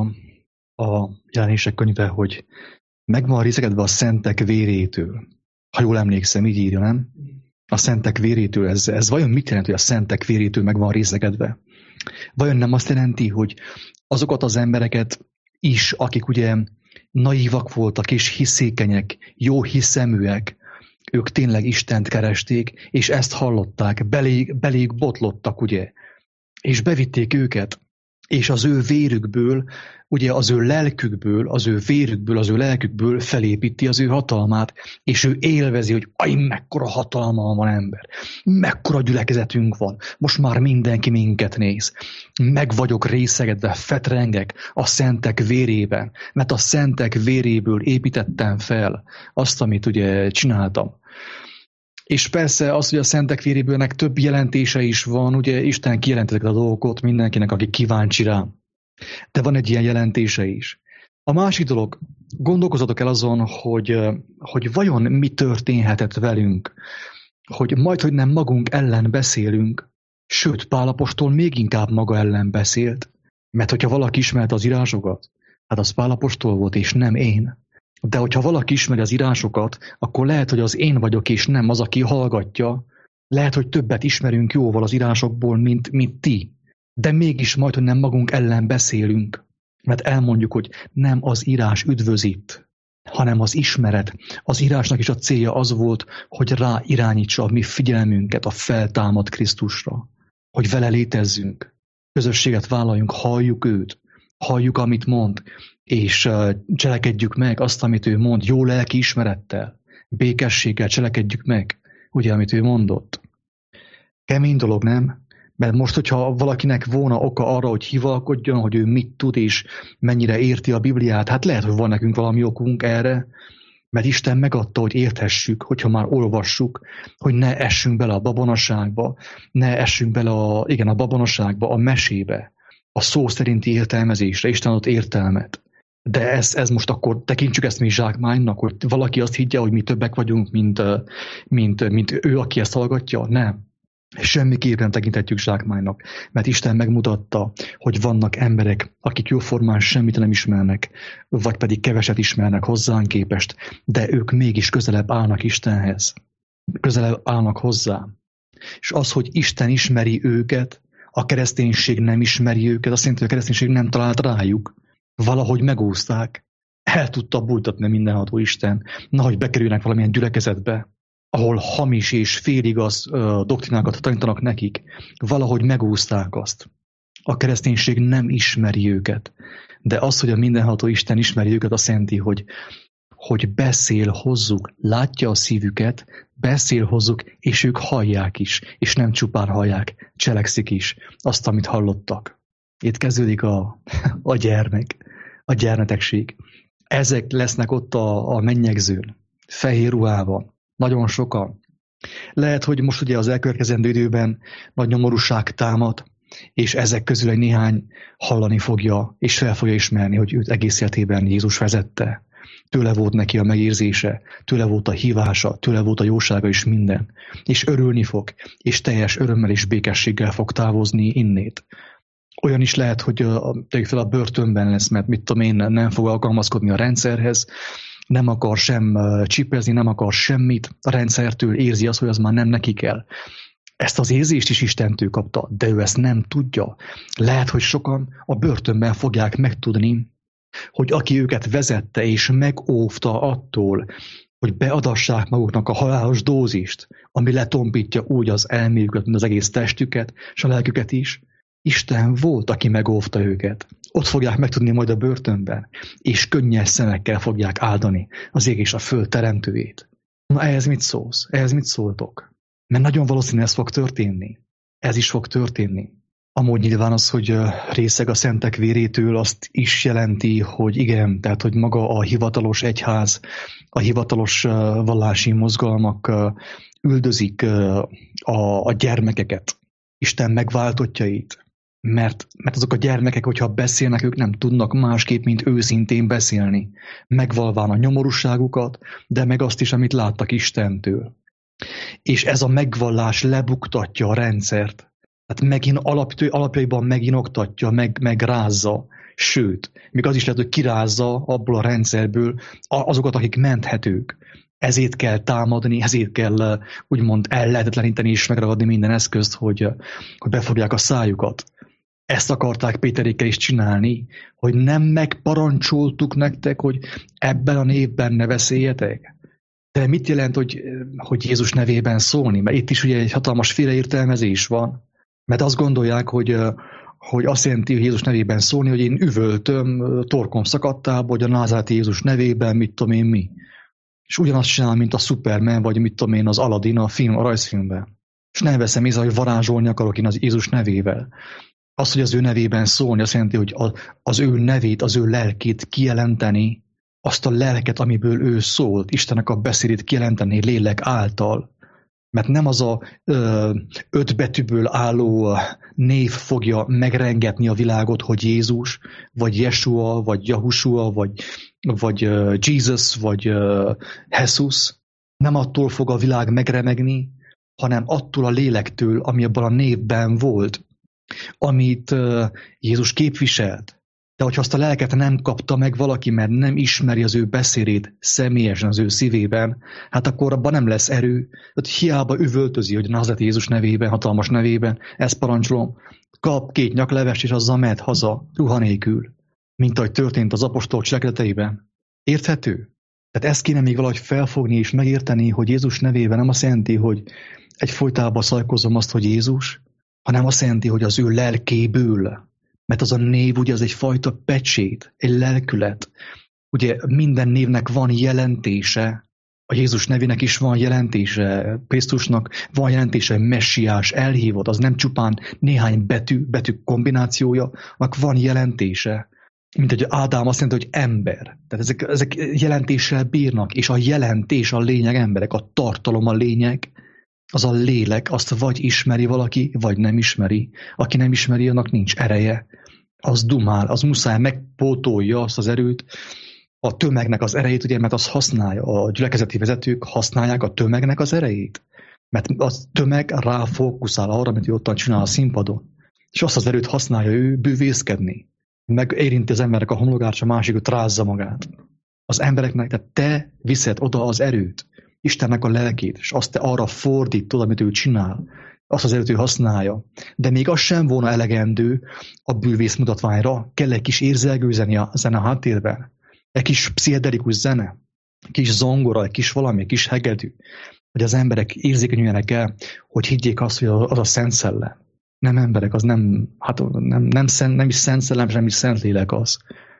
a jelenések könyve, hogy meg van részegedve a szentek vérétől. Ha jól emlékszem, így írja, nem? A szentek vérétől. Ez, ez vajon mit jelent, hogy a szentek vérétől meg van részegedve? Vajon nem azt jelenti, hogy azokat az embereket is, akik ugye naívak voltak és hiszékenyek, jó hiszeműek, ők tényleg Istent keresték, és ezt hallották, beléjük, beléjük botlottak, ugye? És bevitték őket, és az ő vérükből, ugye az ő lelkükből, az ő vérükből, az ő lelkükből felépíti az ő hatalmát, és ő élvezi, hogy aj, mekkora hatalma van ember, mekkora gyülekezetünk van, most már mindenki minket néz, meg vagyok részegedve, fetrengek a szentek vérében, mert a szentek véréből építettem fel azt, amit ugye csináltam. És persze az, hogy a szentek vérébőlnek több jelentése is van, ugye Isten kijelent ezeket a dolgokat mindenkinek, aki kíváncsi rá. De van egy ilyen jelentése is. A másik dolog, gondolkozzatok el azon, hogy, hogy vajon mi történhetett velünk, hogy majd, hogy nem magunk ellen beszélünk, sőt, Pál apostol még inkább maga ellen beszélt, mert hogyha valaki ismerte az írásokat, hát az Pál apostol volt, és nem én. De hogyha valaki ismeri az írásokat, akkor lehet, hogy az én vagyok, és nem az, aki hallgatja. Lehet, hogy többet ismerünk jóval az írásokból, mint, mint ti. De mégis majd, hogy nem magunk ellen beszélünk. Mert elmondjuk, hogy nem az írás üdvözít, hanem az ismeret. Az írásnak is a célja az volt, hogy rá irányítsa a mi figyelmünket a feltámadt Krisztusra. hogy vele létezzünk, közösséget vállaljunk, halljuk őt, halljuk, amit mond, és cselekedjük meg azt, amit ő mond, jó lelki ismerettel, békességgel cselekedjük meg, ugye, amit ő mondott. Kemény dolog, nem? Mert most, hogyha valakinek volna oka arra, hogy hivalkodjon, hogy ő mit tud, és mennyire érti a Bibliát, hát lehet, hogy van nekünk valami okunk erre, mert Isten megadta, hogy érthessük, hogyha már olvassuk, hogy ne essünk bele a babonaságba, ne essünk bele a, igen, a babonaságba, a mesébe, a szó szerinti értelmezésre, Isten adott értelmet. De ez, ez most akkor tekintsük ezt mi zsákmánynak, hogy valaki azt higgye, hogy mi többek vagyunk, mint, mint, mint ő, aki ezt hallgatja? Nem. Semmiképpen nem tekinthetjük zsákmánynak, mert Isten megmutatta, hogy vannak emberek, akik jóformán semmit nem ismernek, vagy pedig keveset ismernek hozzánk képest, de ők mégis közelebb állnak Istenhez. Közelebb állnak hozzá. És az, hogy Isten ismeri őket, a kereszténység nem ismeri őket, azt jelenti, hogy a kereszténység nem talált rájuk. Valahogy megúszták. El tudta bújtatni mindenható Isten, nahogy bekerülnek valamilyen gyülekezetbe, ahol hamis és féligaz uh, doktrinákat tanítanak nekik, valahogy megúszták azt. A kereszténység nem ismeri őket. De az, hogy a mindenható Isten ismeri őket, azt jelenti, hogy, hogy beszél hozzuk, látja a szívüket, beszél hozzuk, és ők hallják is, és nem csupán hallják, cselekszik is azt, amit hallottak. Itt kezdődik a, a gyermek, a gyermetegség. Ezek lesznek ott a, a mennyegzőn, fehér ruhában. Nagyon sokan. Lehet, hogy most ugye az elkövetkezendő időben nagy nyomorúság támad, és ezek közül egy néhány hallani fogja, és fel fogja ismerni, hogy őt egész életében Jézus vezette. Tőle volt neki a megérzése, tőle volt a hívása, tőle volt a jósága és minden. És örülni fog, és teljes örömmel és békességgel fog távozni innét. Olyan is lehet, hogy tegyük fel a börtönben lesz, mert mit tudom én, nem fog alkalmazkodni a rendszerhez, nem akar sem csipezni, nem akar semmit a rendszertől, érzi azt, hogy az már nem neki kell. Ezt az érzést is Istentől kapta, de ő ezt nem tudja. Lehet, hogy sokan a börtönben fogják megtudni, hogy aki őket vezette és megóvta attól, hogy beadassák maguknak a halálos dózist, ami letompítja úgy az elméjüket, mint az egész testüket, és a lelküket is, Isten volt, aki megóvta őket. Ott fogják megtudni majd a börtönben, és könnyes szemekkel fogják áldani az ég és a föld teremtőjét. Na ehhez mit szólsz? Ehhez mit szóltok? Mert nagyon valószínű ez fog történni. Ez is fog történni. Amúgy nyilván az, hogy részeg a szentek vérétől, azt is jelenti, hogy igen, tehát hogy maga a hivatalos egyház, a hivatalos vallási mozgalmak üldözik a, a gyermekeket, Isten megváltottjait. Mert, mert azok a gyermekek, hogyha beszélnek, ők nem tudnak másképp, mint őszintén beszélni. Megvalván a nyomorúságukat, de meg azt is, amit láttak Istentől. És ez a megvallás lebuktatja a rendszert. Tehát megint alaptő, alapjaiban meginoktatja, meg, megrázza. Sőt, még az is lehet, hogy kirázza abból a rendszerből azokat, akik menthetők. Ezért kell támadni, ezért kell úgymond ellehetetleníteni és megragadni minden eszközt, hogy, hogy befogják a szájukat. Ezt akarták Péterékkel is csinálni, hogy nem megparancsoltuk nektek, hogy ebben a névben ne beszéljetek. De mit jelent, hogy, hogy Jézus nevében szólni? Mert itt is ugye egy hatalmas félreértelmezés van. Mert azt gondolják, hogy, hogy azt jelenti, hogy Jézus nevében szólni, hogy én üvöltöm torkom szakadtába, hogy a názáreti Jézus nevében mit tudom én mi. És ugyanazt csinál, mint a Superman, vagy mit tudom én, az Aladdin a, film, a rajzfilmben. És nem veszem észre, hogy varázsolni akarok én az Jézus nevével. Az, hogy az ő nevében szólni, azt jelenti, hogy az ő nevét, az ő lelkét kijelenteni, azt a lelket, amiből ő szólt, Istennek a beszédét kijelenteni lélek által. Mert nem az a ö, öt betűből álló név fogja megrengetni a világot, hogy Jézus, vagy Jeshua, vagy Yahushua, vagy, vagy uh, Jesus, vagy uh, Jesus. Nem attól fog a világ megremegni, hanem attól a lélektől, ami abban a névben volt, amit uh, Jézus képviselt. De hogyha azt a lelket nem kapta meg valaki, mert nem ismeri az ő beszédét személyesen az ő szívében, hát akkor abban nem lesz erő. Tehát hiába üvöltözi, hogy Názáreti Jézus nevében, hatalmas nevében, ezt parancsolom, kap két nyaklevest, és azzal mehet haza, ruha nélkül, mint ahogy történt az apostolok cselekedeteiben. Érthető? Tehát ezt kéne még valahogy felfogni és megérteni, hogy Jézus nevében nem azt jelenti, hogy egyfolytában szajkozom azt, hogy Jézus, hanem azt jelenti, hogy az ő lelkéből, mert az a név ugye az egyfajta pecsét, egy lelkület. Ugye minden névnek van jelentése, a Jézus nevének is van jelentése, Krisztusnak van jelentése, messiás, elhívott, az nem csupán néhány betű, betű kombinációja, annak van jelentése. Mint hogy Ádám azt jelenti, hogy ember. Tehát ezek, ezek jelentéssel bírnak, és a jelentés a lényeg, emberek, a tartalom a lényeg, az a lélek, azt vagy ismeri valaki, vagy nem ismeri. Aki nem ismeri, annak nincs ereje. Az dumál, az muszáj megpótolja azt az erőt, a tömegnek az erejét, ugye, mert az használja, a gyülekezeti vezetők használják a tömegnek az erejét. Mert a tömeg ráfókuszál arra, amit ő ottan csinál a színpadon. És azt az erőt használja ő bűvészkedni. Megérinti az emberek a homlokát, a másikot rázza magát. Az embereknek, tehát te viszed oda az erőt, Istennek a lelkét, és azt te arra fordítod, amit ő csinál. Azt az erőt ő használja. De még az sem volna elegendő a bűvész mutatványra. Kell egy kis érzelgő zene a zene háttérben. Egy kis pszichedelikus zene, egy kis zongora, egy kis valami, egy kis hegedű, hogy az emberek érzékenyüljenek el, hogy higgyék azt, hogy az a Szent Szellem. Nem emberek, az nem, hát nem, nem, szent, nem is Szent Szellem, nem is Szent Lélek az.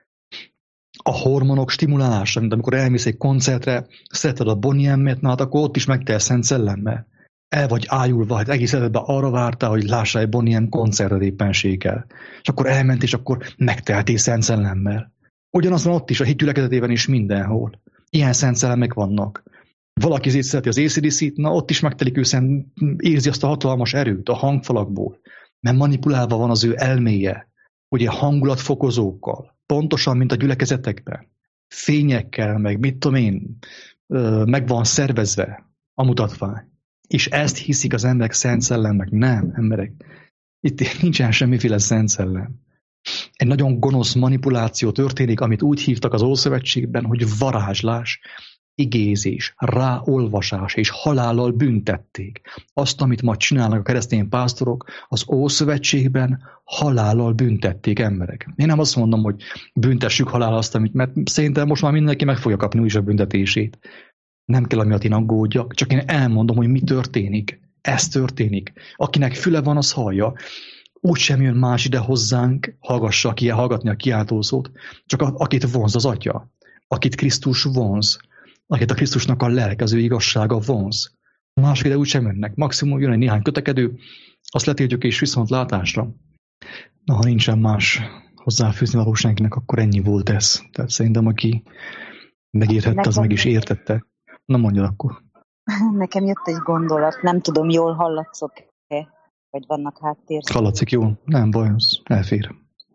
A hormonok stimulálása, mint amikor elmész egy koncertre, szereted a Bonnie M-et, na hát akkor ott is megtel Szent Szellemmel. El vagy ájulva, hát egész életben arra vártál, hogy lássál egy Bonnie M koncertet éppenséggel. És akkor elment, és akkor megteltél Szent Szellemmel. Ugyanaz van ott is, a hit gyülekezetében is mindenhol. Ilyen szent szellemek vannak. Valaki azért szereti az á cé dé cét, na ott is megtelik ő szent, érzi azt a hatalmas erőt a hangfalakból. Mert manipulálva van az ő elméje, ugye hangulatfokozókkal, pontosan, mint a gyülekezetekben. Fényekkel, meg mit tudom én, meg van szervezve a mutatvány. És ezt hiszik az emberek szent szellemnek. Nem, emberek. Itt nincsen semmiféle szent szellem. Egy nagyon gonosz manipuláció történik, amit úgy hívtak az Ószövetségben, hogy varázslás, igézés, ráolvasás és halállal büntették. Azt, amit ma csinálnak a keresztény pásztorok, az Ószövetségben halállal büntették emberek. Én nem azt mondom, hogy büntessük halállal azt, amit, mert szerintem most már mindenki meg fogja kapni úgyis a büntetését. Nem kell, amiatt én aggódjak, csak én elmondom, hogy mi történik. Ez történik. Akinek füle van, az hallja. Úgy sem jön más ide hozzánk, hallgassa ki, hallgatni a kiáltószót, csak a, akit vonz az Atya, akit Krisztus vonz, akit a Krisztusnak a lelke, az ő igazsága vonz. Mások ide úgy sem jönnek. Maximum jön egy néhány kötekedő, azt letiltjuk és viszont látásra. Na, ha nincsen más hozzáfűzni való senkinek, akkor ennyi volt ez. Tehát szerintem, aki megértette, az meg is értette. Na, mondjad akkor. Nekem jött egy gondolat, nem tudom, jól hallatszok-e? Vagy vannak háttér. Hallatszik jól? Nem baj, az elfér.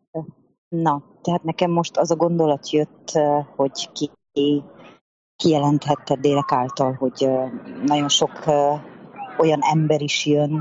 Na, tehát nekem most az a gondolat jött, hogy ki kijelenthette Délek által, hogy nagyon sok olyan ember is jön,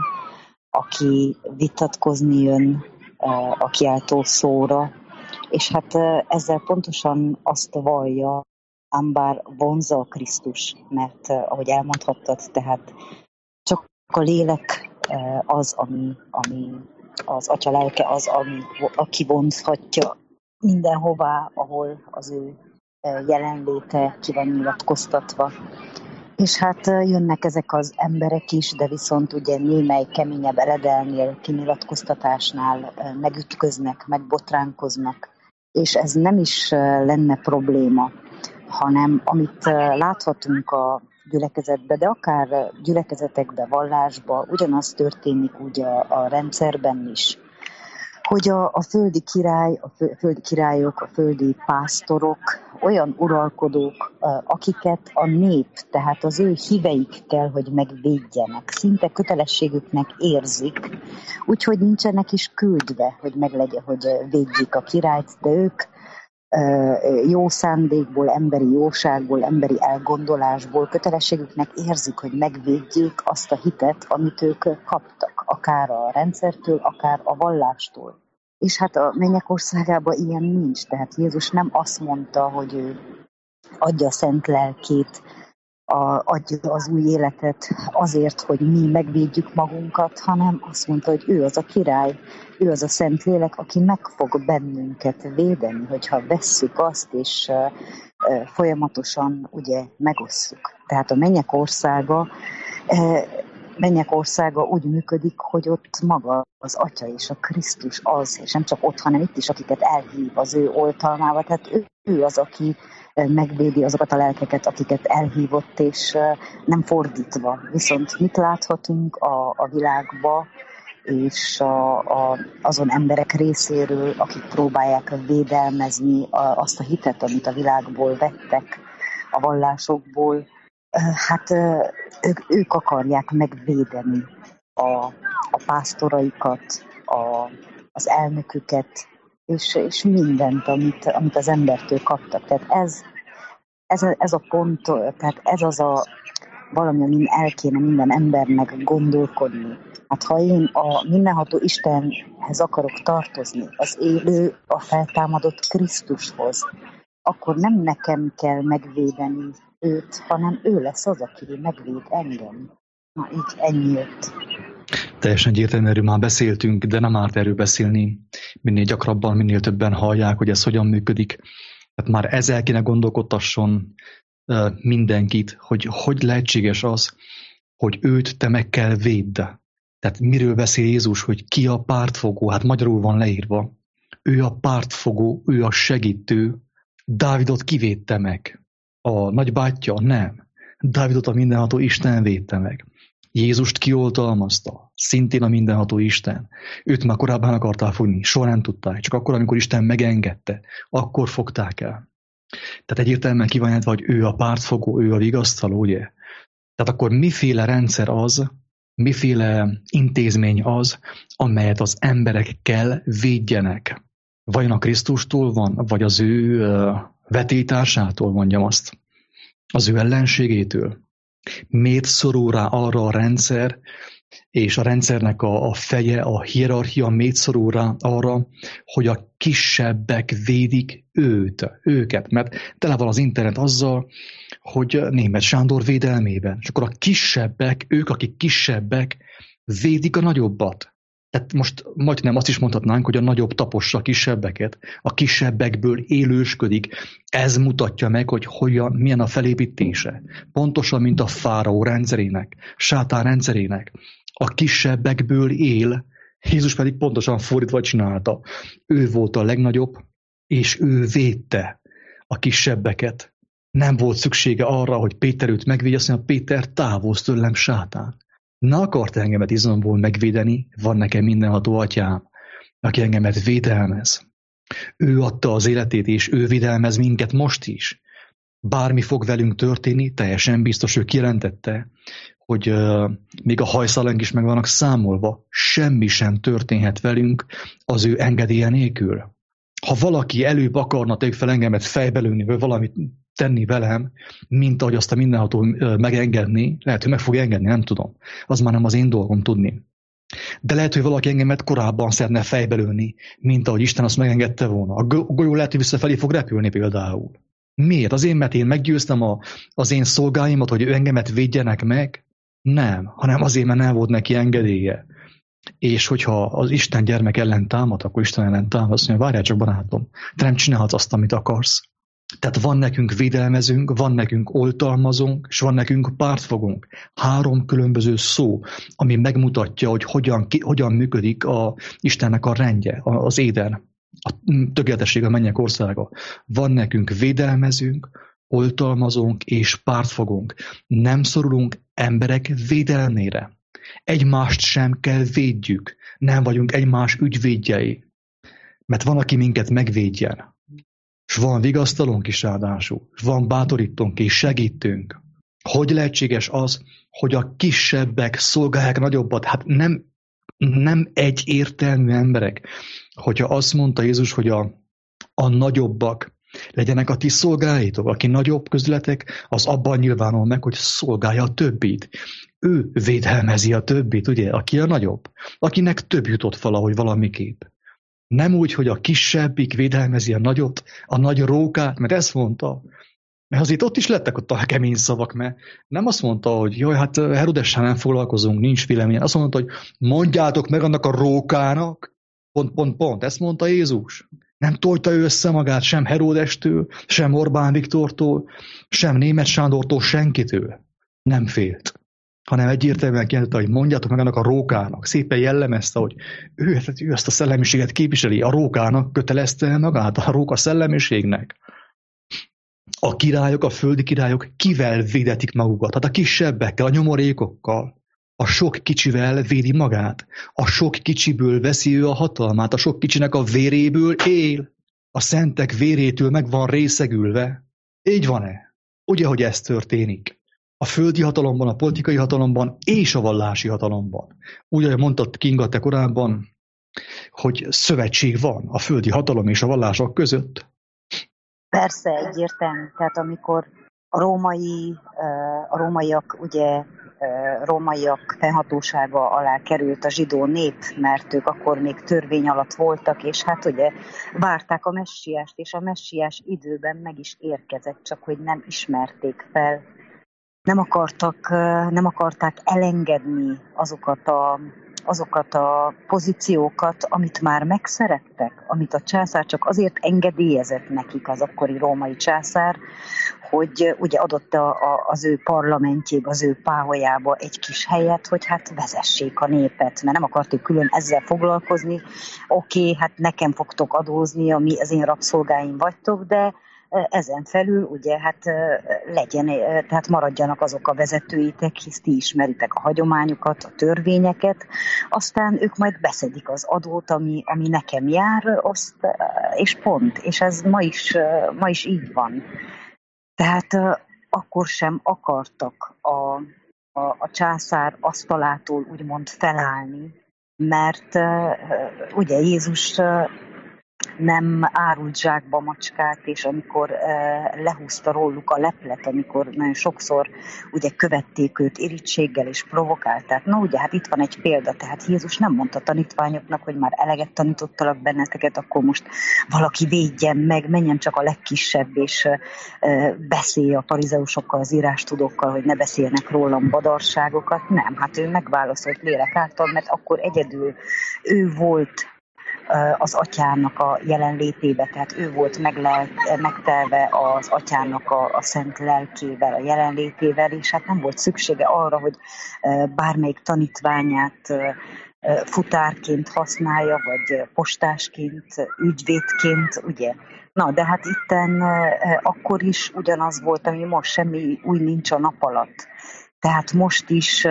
aki vitatkozni jön a kiáltó szóra, és hát ezzel pontosan azt vallja, ám bár vonzza a Krisztus, mert ahogy elmondhattad, tehát csak a lélek az, ami, ami az Atya lelke az, ami, aki vonzhatja mindenhová, ahol az ő jelenléte ki van nyilatkoztatva. És hát jönnek ezek az emberek is, de viszont ugye némely keményebb eredelnél, kinyilatkoztatásnál megütköznek, megbotránkoznak, és ez nem is lenne probléma, hanem amit láthatunk a gyülekezetbe, de akár gyülekezetekbe, vallásba, ugyanaz történik ugye a, a rendszerben is, hogy a, a földi király, a fő, földi királyok, a földi pásztorok olyan uralkodók, akiket a nép, tehát az ő híveik kell, hogy megvédjenek. Szinte kötelességüknek érzik, úgyhogy nincsenek is küldve, hogy meglegyen, hogy védjék a királyt, de ők jó szándékból, emberi jóságból, emberi elgondolásból kötelességüknek érzik, hogy megvédjék azt a hitet, amit ők kaptak, akár a rendszertől, akár a vallástól. És hát a mennyek országában ilyen nincs, tehát Jézus nem azt mondta, hogy ő adja a szent lelkét, a, adja az új életet azért, hogy mi megvédjük magunkat, hanem azt mondta, hogy ő az a király, ő az a szent lélek, aki meg fog bennünket védeni, hogyha vesszük azt, és uh, uh, folyamatosan ugye megosszuk. Tehát a mennyek országa uh, mennyek országa úgy működik, hogy ott maga az Atya és a Krisztus az, és nem csak ott, hanem itt is, akiket elhív az ő oltalmába. Tehát ő, ő az, aki megvédi azokat a lelkeket, akiket elhívott, és nem fordítva. Viszont mit láthatunk a, a világba, és a, a, azon emberek részéről, akik próbálják védelmezni a, azt a hitet, amit a világból vettek, a vallásokból, hát ők, ők akarják megvédeni a, a pásztoraikat, a, az elnöküket, és, és mindent, amit, amit az embertől kaptak. Tehát ez, ez, a, ez a pont, tehát ez az a valami, amin el kéne minden embernek gondolkodni. Hát ha én a mindenható Istenhez akarok tartozni, az élő, a feltámadott Krisztushoz, akkor nem nekem kell megvédeni őt, hanem ő lesz az, aki megvéd engem. Na így ennyi jött. Teljesen egyértelmű, erről már beszéltünk, de nem árt erről beszélni. Minél gyakrabban, minél többen hallják, hogy ez hogyan működik. Tehát már ezzel kéne gondolkodtasson mindenkit, hogy hogy lehetséges az, hogy őt te meg kell védd. Tehát miről beszél Jézus, hogy ki a pártfogó? Hát magyarul van leírva. Ő a pártfogó, ő a segítő. Dávidot kivédte meg. A nagybátyja nem. Dávidot a mindenható Isten védte meg. Jézust kioltalmazta. Szintén a mindenható Isten. Őt már korábban akarták fogni. Soha nem tudták. Csak akkor, amikor Isten megengedte, akkor fogták el. Tehát egyértelműen ki van jelentve, hogy ő a pártfogó, ő a vigasztaló, ugye? Tehát akkor miféle rendszer az, miféle intézmény az, amelyet az emberek kell védjenek? Vajon a Krisztustól van, vagy az ő uh, vetélytársától, mondjam azt? Az ő ellenségétől? Miért szorul rá arra a rendszer, és a rendszernek a, a feje, a hierarchia miért szorul rá arra, hogy a kisebbek védik őt, őket? Mert tele van az internet azzal, hogy Németh Sándor védelmében. És akkor a kisebbek, ők, akik kisebbek, védik a nagyobbat. Tehát most majdnem azt is mondhatnánk, hogy a nagyobb tapossa a kisebbeket, a kisebbekből élősködik. Ez mutatja meg, hogy hogyan, milyen a felépítése. Pontosan, mint a fáraó rendszerének, sátán rendszerének. A kisebbekből él, Jézus pedig pontosan fordítva csinálta. Ő volt a legnagyobb, és ő védte a kisebbeket. Nem volt szüksége arra, hogy Péter őt megvédje, azt mondja, Péter, távozz tőlem, sátán. Ne akart engemet izomból megvédeni, van nekem mindenható atyám, aki engemet védelmez. Ő adta az életét, és ő védelmez minket most is. Bármi fog velünk történni, teljesen biztos, ő kijelentette, hogy uh, még a hajszálunk is meg vannak számolva, semmi sem történhet velünk az ő engedélye nélkül. Ha valaki előbb akarna tegyük fel engemet fejbelőni, vagy valamit tenni velem, mint ahogy azt a mindenható megengedni, lehet, hogy meg fog engedni, nem tudom. Az már nem az én dolgom tudni. De lehet, hogy valaki engemet korábban szeretne fejbelőni, mint ahogy Isten azt megengedte volna. A golyó lehet, hogy visszafelé fog repülni például. Miért? Azért, mert én meggyőztem a, az én szolgáimat, hogy ő engemet védjenek meg? Nem, hanem azért, mert nem volt neki engedélye. És hogyha az Isten gyermek ellen támad, akkor Isten ellen támad, azt mondja, várjál csak, barátom, te nem csinálhatsz azt, amit akarsz. Tehát van nekünk védelmezünk, van nekünk oltalmazunk, és van nekünk pártfogunk. Három különböző szó, ami megmutatja, hogy hogyan, ki, hogyan működik a Istennek a rendje, az éden, a tökéletesség, a mennyek országa. Van nekünk védelmezünk, oltalmazunk és pártfogunk. Nem szorulunk emberek védelmére. Egymást sem kell védjük. Nem vagyunk egymás ügyvédjei. Mert van, aki minket megvédjen. És van vigasztalónk is ráadásul. És van bátorítónk és segítünk. Hogy lehetséges az, hogy a kisebbek szolgálják nagyobbat? Hát nem, nem egyértelmű emberek. Hogyha azt mondta Jézus, hogy a, a nagyobbak legyenek a ti szolgáitok, aki nagyobb közületek, az abban nyilvánul meg, hogy szolgálja a többit. Ő védelmezi a többit, ugye, aki a nagyobb, akinek több jutott valahogy valamiképp. Nem úgy, hogy a kisebbik védelmezi a nagyot, a nagy rókát, mert ezt mondta. Mert azért ott is lettek ott a kemény szavak, mert nem azt mondta, hogy jaj, hát Herodessel nem foglalkozunk, nincs vélemény. Azt mondta, hogy mondjátok meg annak a rókának, pont, pont, pont, ezt mondta Jézus. Nem tojta ő össze magát sem Heródestől, sem Orbán Viktortól, sem Németh Sándortól, senkitől. Nem félt. hanem egyértelműen kijelentette, hogy mondjátok meg annak a rókának, szépen jellemezte, hogy ő, ő ezt a szellemiséget képviseli, a rókának kötelezte magát, a róka szellemiségnek. A királyok, a földi királyok kivel védetik magukat? Hát a kisebbekkel, a nyomorékokkal. A sok kicsivel védi magát. A sok kicsiből veszi ő a hatalmát, a sok kicsinek a véréből él. A szentek vérétől meg van részegülve. Így van-e? Ugye, hogy ez történik? A földi hatalomban, a politikai hatalomban és a vallási hatalomban. Úgy, ahogy mondtad Kinga te korábban, hogy szövetség van a földi hatalom és a vallások között. Persze, egyértelmű. Tehát amikor a római, a rómaiak, ugye rómaiak fennhatósága alá került a zsidó nép, mert ők akkor még törvény alatt voltak, és hát ugye várták a messiást, és a messiás időben meg is érkezett, csak hogy nem ismerték fel. Nem akartak, nem akarták elengedni azokat a, azokat a pozíciókat, amit már megszerettek, amit a császár csak azért engedélyezett nekik, az akkori római császár, hogy ugye adott a, a, az ő parlamentjébe, az ő páholyába egy kis helyet, hogy hát vezessék a népet, mert nem akarték külön ezzel foglalkozni. Oké, okay, hát nekem fogtok adózni, ami az én rabszolgáim vagytok, de ezen felül ugye hát legyen, tehát maradjanak azok a vezetőitek, hisz ti ismeritek a hagyományokat, a törvényeket, aztán ők majd beszedik az adót, ami, ami nekem jár, azt, és pont. És ez ma is, ma is így van. Tehát akkor sem akartak a, a, a császár asztalától úgymond felállni, mert ugye Jézus nem árult zsákba macskát, és amikor uh, lehúzta róluk a leplet, amikor nagyon sokszor ugye követték őt irítséggel és provokálták. Na ugye, hát itt van egy példa, tehát Jézus nem mondta tanítványoknak, hogy már eleget tanítottalak benneteket, akkor most valaki védjen meg, menjen csak a legkisebb, és uh, beszélj a farizeusokkal, az írástudókkal, hogy ne beszélnek rólam badarságokat. Nem, hát ő megválaszolt lélek által, mert akkor egyedül ő volt az atyának a jelenlétébe, tehát ő volt meglel, megtelve az atyának a, a szent lelkével, a jelenlétével, és hát nem volt szüksége arra, hogy bármelyik tanítványát futárként használja, vagy postásként, ügyvédként, ugye. Na, de hát itten akkor is ugyanaz volt, ami most, semmi új nincs a nap alatt. Tehát most is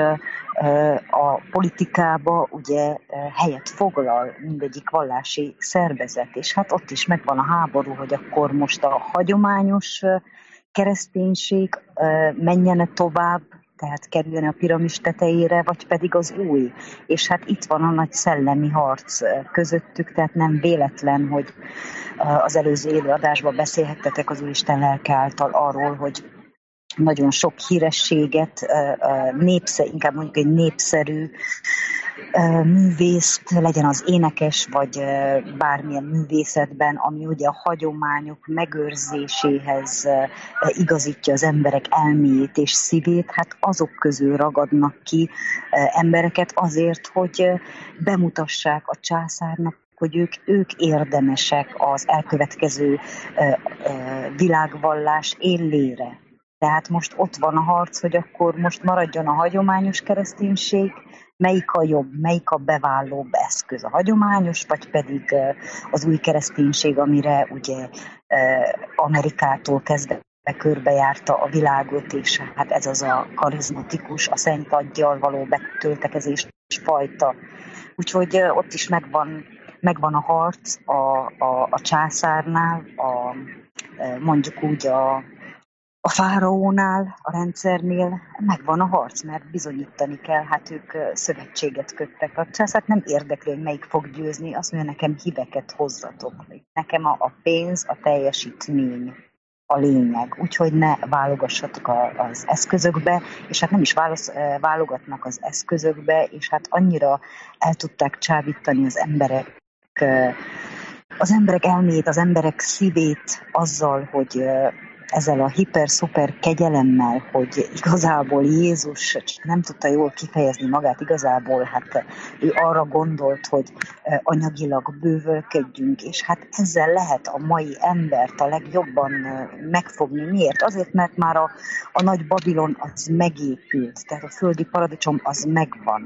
a politikába ugye helyet foglal mindegyik vallási szervezet, és hát ott is megvan a háború, hogy akkor most a hagyományos kereszténység menjen tovább, tehát kerüljön a piramis tetejére, vagy pedig az új. És hát itt van a nagy szellemi harc közöttük, tehát nem véletlen, hogy az előző élőadásban beszélhettetek az Úristen lelke által arról, hogy nagyon sok hírességet, népszer, inkább mondjuk egy népszerű művészt, legyen az énekes, vagy bármilyen művészetben, ami ugye a hagyományok megőrzéséhez igazítja az emberek elméjét és szívét, hát azok közül ragadnak ki embereket azért, hogy bemutassák a császárnak, hogy ők, ők érdemesek az elkövetkező világvallás élére. Tehát most ott van a harc, hogy akkor most maradjon a hagyományos kereszténység, melyik a jobb, melyik a beválóbb eszköz, a hagyományos, vagy pedig az új kereszténység, amire ugye Amerikától kezdve körbejárta a világot, és hát ez az a karizmatikus, a szent aggyal való betöltekezés fajta. Úgyhogy ott is megvan, megvan a harc a, a, a császárnál, a, mondjuk úgy a A fáraónál, a rendszernél megvan a harc, mert bizonyítani kell, hát ők szövetséget köttek. A császár nem érdekli, hogy melyik fog győzni, azt mondja, nekem híveket hozzatok. Nekem a, a pénz, a teljesítmény a lényeg, úgyhogy ne válogassatok a, az eszközökbe, és hát nem is válasz, válogatnak az eszközökbe, és hát annyira el tudták csábítani az emberek, az emberek elméjét, az emberek szívét azzal, hogy ezzel a hiper-szuper kegyelemmel, hogy igazából Jézus csak nem tudta jól kifejezni magát, igazából hát ő arra gondolt, hogy anyagilag bővölködjünk, és hát ezzel lehet a mai embert a legjobban megfogni. Miért? Azért, mert már a, a nagy Babilon az megépült, tehát a földi paradicsom az megvan.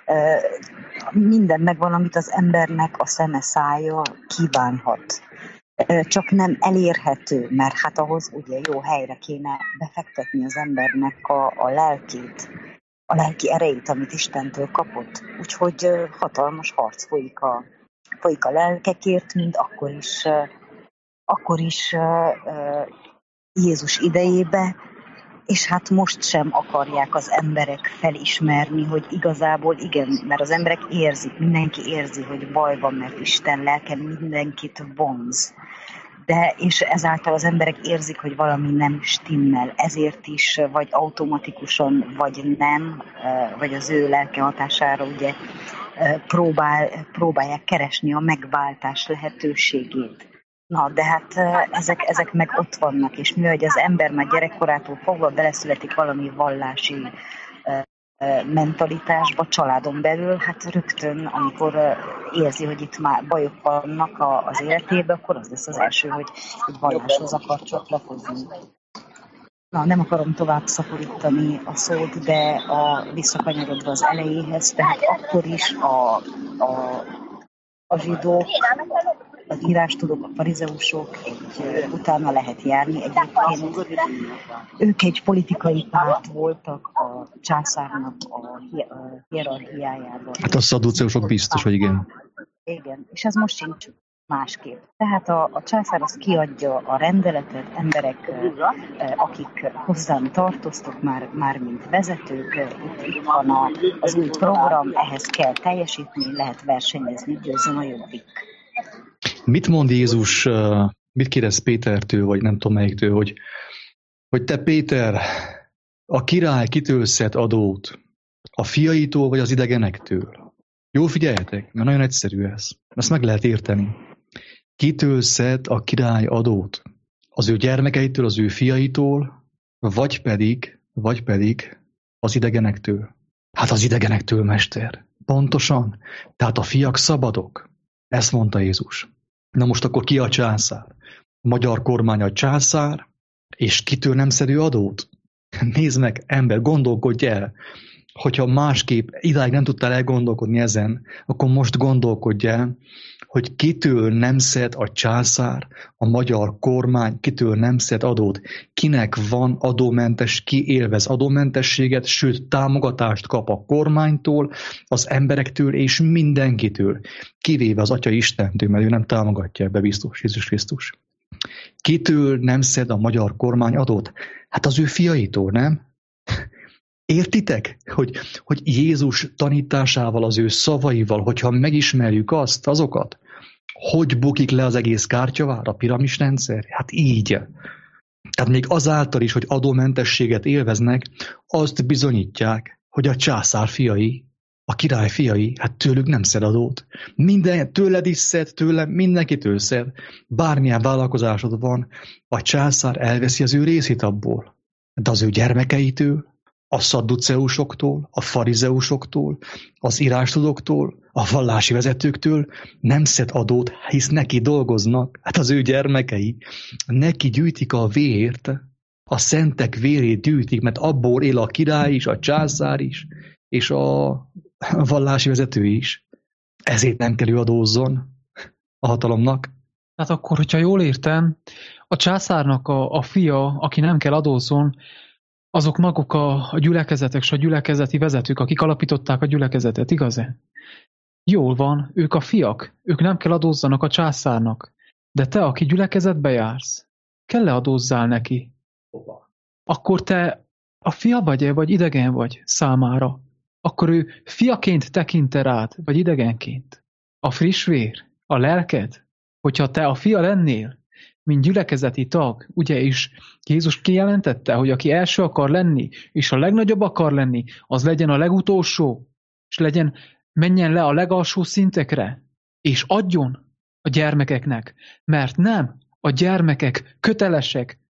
Minden megvan, amit az embernek a szeme, szája kívánhat. Csak nem elérhető, mert hát ahhoz ugye jó helyre kéne befektetni az embernek a, a lelkét, a lelki erejét, amit Istentől kapott. Úgyhogy hatalmas harc folyik a, folyik a lelkekért, mint akkor is, akkor is Jézus idejébe, és hát most sem akarják az emberek felismerni, hogy igazából igen, mert az emberek érzik, mindenki érzi, hogy baj van, mert Isten lelke mindenkit vonz. De, és ezáltal az emberek érzik, hogy valami nem stimmel, ezért is vagy automatikusan, vagy nem, vagy az ő lelke hatására ugye próbál, próbálják keresni a megváltás lehetőségét. Na, de hát ezek, ezek meg ott vannak, és mivel az ember már gyerekkorától fogva beleszületik valami vallási mentalitásba, családon belül, hát rögtön, amikor érzi, hogy itt már bajok vannak az életében, akkor az lesz az első, hogy egy valláshoz akar csatlakozni. Na, nem akarom tovább szaporítani a szót, de a visszakanyarodva az elejéhez, tehát akkor is a, a, a zsidók, az írástudók, a farizeusok, egy, utána lehet járni. Egyébként ők egy politikai párt voltak a császárnak a hierarchiájában. Hát a szadduceusok biztos, hogy igen. Igen, és ez most sincs másképp. Tehát a, a császár az kiadja a rendeletet, emberek, akik hozzám tartoztak már, már mint vezetők, itt, itt van a, az új program, ehhez kell teljesíteni, lehet versenyezni, győzzön a jobbik. Mit mond Jézus, mit kérdez Pétertől, vagy nem tudom melyiktől, hogy, hogy te Péter, a király kitől szed adót? A fiaitól, vagy az idegenektől? Jó, figyeljetek, mert nagyon egyszerű ez. Ezt meg lehet érteni. Kitől szed a király adót? Az ő gyermekeitől, az ő fiaitól, vagy pedig, vagy pedig az idegenektől? Hát az idegenektől, mester. Pontosan. Tehát a fiak szabadok. Ezt mondta Jézus. Na most akkor ki a császár? A magyar kormány a császár, és kitől nem szedő adót? Nézd meg, ember, gondolkodj el. Hogyha másképp idáig nem tudtál elgondolkodni ezen, akkor most gondolkodj el, hogy kitől nem szed a császár, a magyar kormány, kitől nem szed adót. Kinek van adómentes, ki élvez adómentességet, sőt támogatást kap a kormánytól, az emberektől és mindenkitől. Kivéve az Atya Istentől, mert ő nem támogatja ebbe biztos, Jézus Krisztus. Kitől nem szed a magyar kormány adót? Hát az ő fiaitól, nem? Értitek, hogy, hogy Jézus tanításával, az ő szavaival, hogyha megismerjük azt, azokat, hogy bukik le az egész kártyavár, a piramisrendszer? Hát így. Tehát még azáltal is, hogy adómentességet élveznek, azt bizonyítják, hogy a császár fiai, a király fiai, hát tőlük nem szed adót. Minden, tőled is szed, tőle mindenkitől szed. Bármilyen vállalkozásod van, a császár elveszi az ő részét abból. De az ő gyermekeitől, a szadduceusoktól, a farizeusoktól, az írástudóktól, a vallási vezetőktől nem szed adót, hisz neki dolgoznak, hát az ő gyermekei. Neki gyűjtik a vért, a szentek vérét gyűjtik, mert abból él a király is, a császár is, és a vallási vezető is. Ezért nem kell ő adózzon a hatalomnak. Hát akkor, hogyha jól értem, a császárnak a, a fia, aki nem kell adózzon, azok maguk a, a gyülekezetek és a gyülekezeti vezetők, akik alapították a gyülekezetet, igaz-e? Jól van, ők a fiak, ők nem kell adózzanak a császárnak. De te, aki gyülekezetbe jársz, kell-e adózzál neki? Akkor te a fia vagy-e, vagy idegen vagy számára? Akkor ő fiaként tekint-e rád, vagy idegenként? A friss vér, a lelked? Hogyha te a fia lennél, mint gyülekezeti tag, ugye is Jézus kijelentette, hogy aki első akar lenni, és a legnagyobb akar lenni, az legyen a legutolsó, és legyen, menjen le a legalsó szintekre, és adjon a gyermekeknek, mert nem a gyermekek kötelesek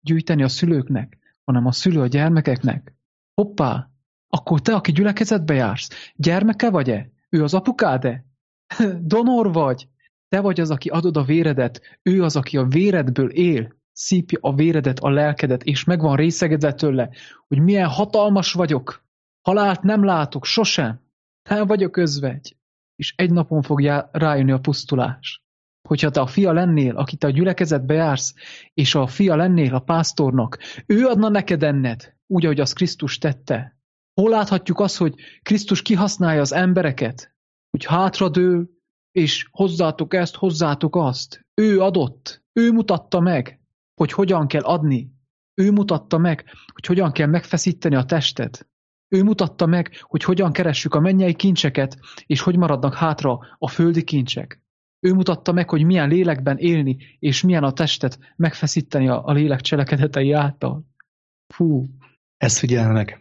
gyűjteni a szülőknek, hanem a szülő a gyermekeknek. Hoppá, akkor te, aki gyülekezetbe jársz, gyermeke vagy-e? Ő az apukád-e? Donor vagy? Te vagy az, aki adod a véredet, ő az, aki a véredből él, szívja a véredet, a lelkedet, és meg van részegedve tőle, hogy milyen hatalmas vagyok. Halált nem látok, sosem. Nem vagyok özvegy. És egy napon fog já- rájönni a pusztulás. Hogyha te a fia lennél, aki te a gyülekezetbe jársz, és a fia lennél a pásztornak, ő adna neked enned, úgy, ahogy az Krisztus tette. Hol láthatjuk azt, hogy Krisztus kihasználja az embereket, hogy hátradől, és hozzátok ezt, hozzátok azt. Ő adott, ő mutatta meg, hogy hogyan kell adni. Ő mutatta meg, hogy hogyan kell megfeszíteni a testet. Ő mutatta meg, hogy hogyan keressük a mennyei kincseket, és hogy maradnak hátra a földi kincsek. Ő mutatta meg, hogy milyen lélekben élni, és milyen a testet megfeszíteni a, a lélek cselekedetei által. Fú. Ezt figyelj meg.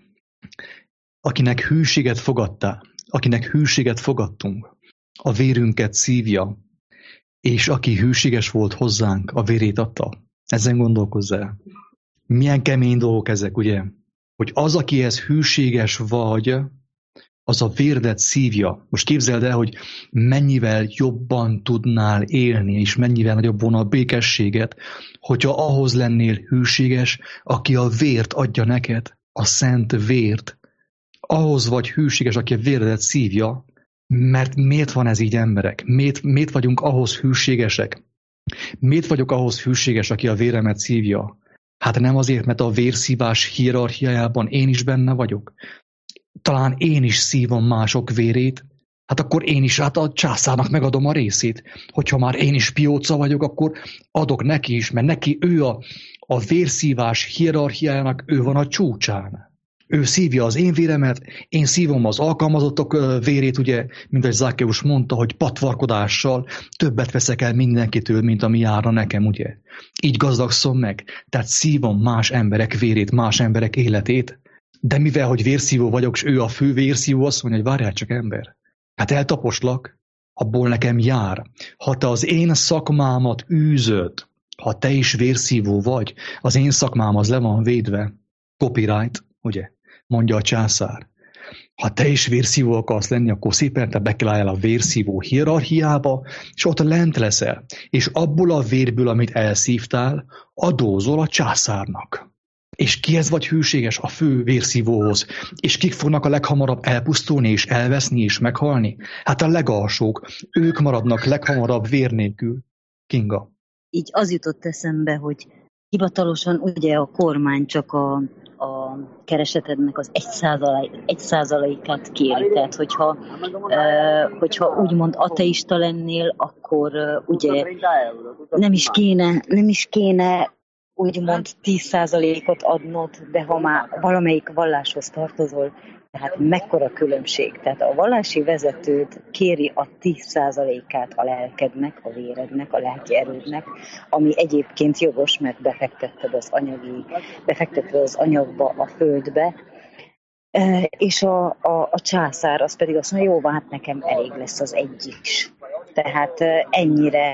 Akinek hűséget fogadtál, akinek hűséget fogadtunk, a vérünket szívja, és aki hűséges volt hozzánk, a vérét adta. Ezen gondolkozz el. Milyen kemény dolgok ezek, ugye? Hogy az, akihez hűséges vagy, az a vérdet szívja. Most képzeld el, hogy mennyivel jobban tudnál élni, és mennyivel nagyobb volna a békességet, hogyha ahhoz lennél hűséges, aki a vért adja neked, a szent vért. Ahhoz vagy hűséges, aki a vérdet szívja, mert miért van ez így, emberek? Miért, miért vagyunk ahhoz hűségesek? Miért vagyok ahhoz hűséges, aki a véremet szívja? Hát nem azért, mert a vérszívás hierarchiájában én is benne vagyok. Talán én is szívom mások vérét, hát akkor én is hát a császárnak megadom a részét. Hogyha már én is pióca vagyok, akkor adok neki is, mert neki ő a, a vérszívás hierarchiájának, ő van a csúcsán. Ő szívja az én véremet, én szívom az alkalmazottak vérét, ugye, mint ahogy Zákkeus mondta, hogy patvarkodással többet veszek el mindenkitől, mint ami járna nekem, ugye. Így gazdagszom meg, tehát szívom más emberek vérét, más emberek életét, de mivel, hogy vérszívó vagyok, és ő a fő vérszívó, azt mondja, hogy várjál csak, ember. Hát eltaposlak, abból nekem jár. Ha te az én szakmámat űzöd, ha te is vérszívó vagy, az én szakmám az le van védve, copyright, ugye? Mondja a császár. Ha te is vérszívó akarsz lenni, akkor szépen te be kell álljál a vérszívó hierarchiába, és ott lent leszel. És abból a vérből, amit elszívtál, adózol a császárnak. És kihez vagy hűséges? A fő vérszívóhoz. És kik fognak a leghamarabb elpusztulni, és elveszni, és meghalni? Hát a legalsók. Ők maradnak leghamarabb vér nélkül. Kinga. Így az jutott eszembe, hogy hivatalosan ugye a kormány csak a, a keresetednek az egy, százalék, egy százalékát kéri. Tehát, hogyha, uh, hogyha úgymond ateista lennél, akkor uh, ugye nem is kéne, nem is kéne úgymond tíz százalékot adnod, de ha már valamelyik valláshoz tartozol, tehát mekkora különbség. Tehát a vallási vezetőd kéri a tíz százalékát a lelkednek, a vérednek, a lelki erődnek, ami egyébként jogos, mert befektetted az anyagi, befektetted az anyagba, a földbe, e, és a, a, a császár az pedig azt mondja, jó, hát nekem elég lesz az egy is. Tehát ennyire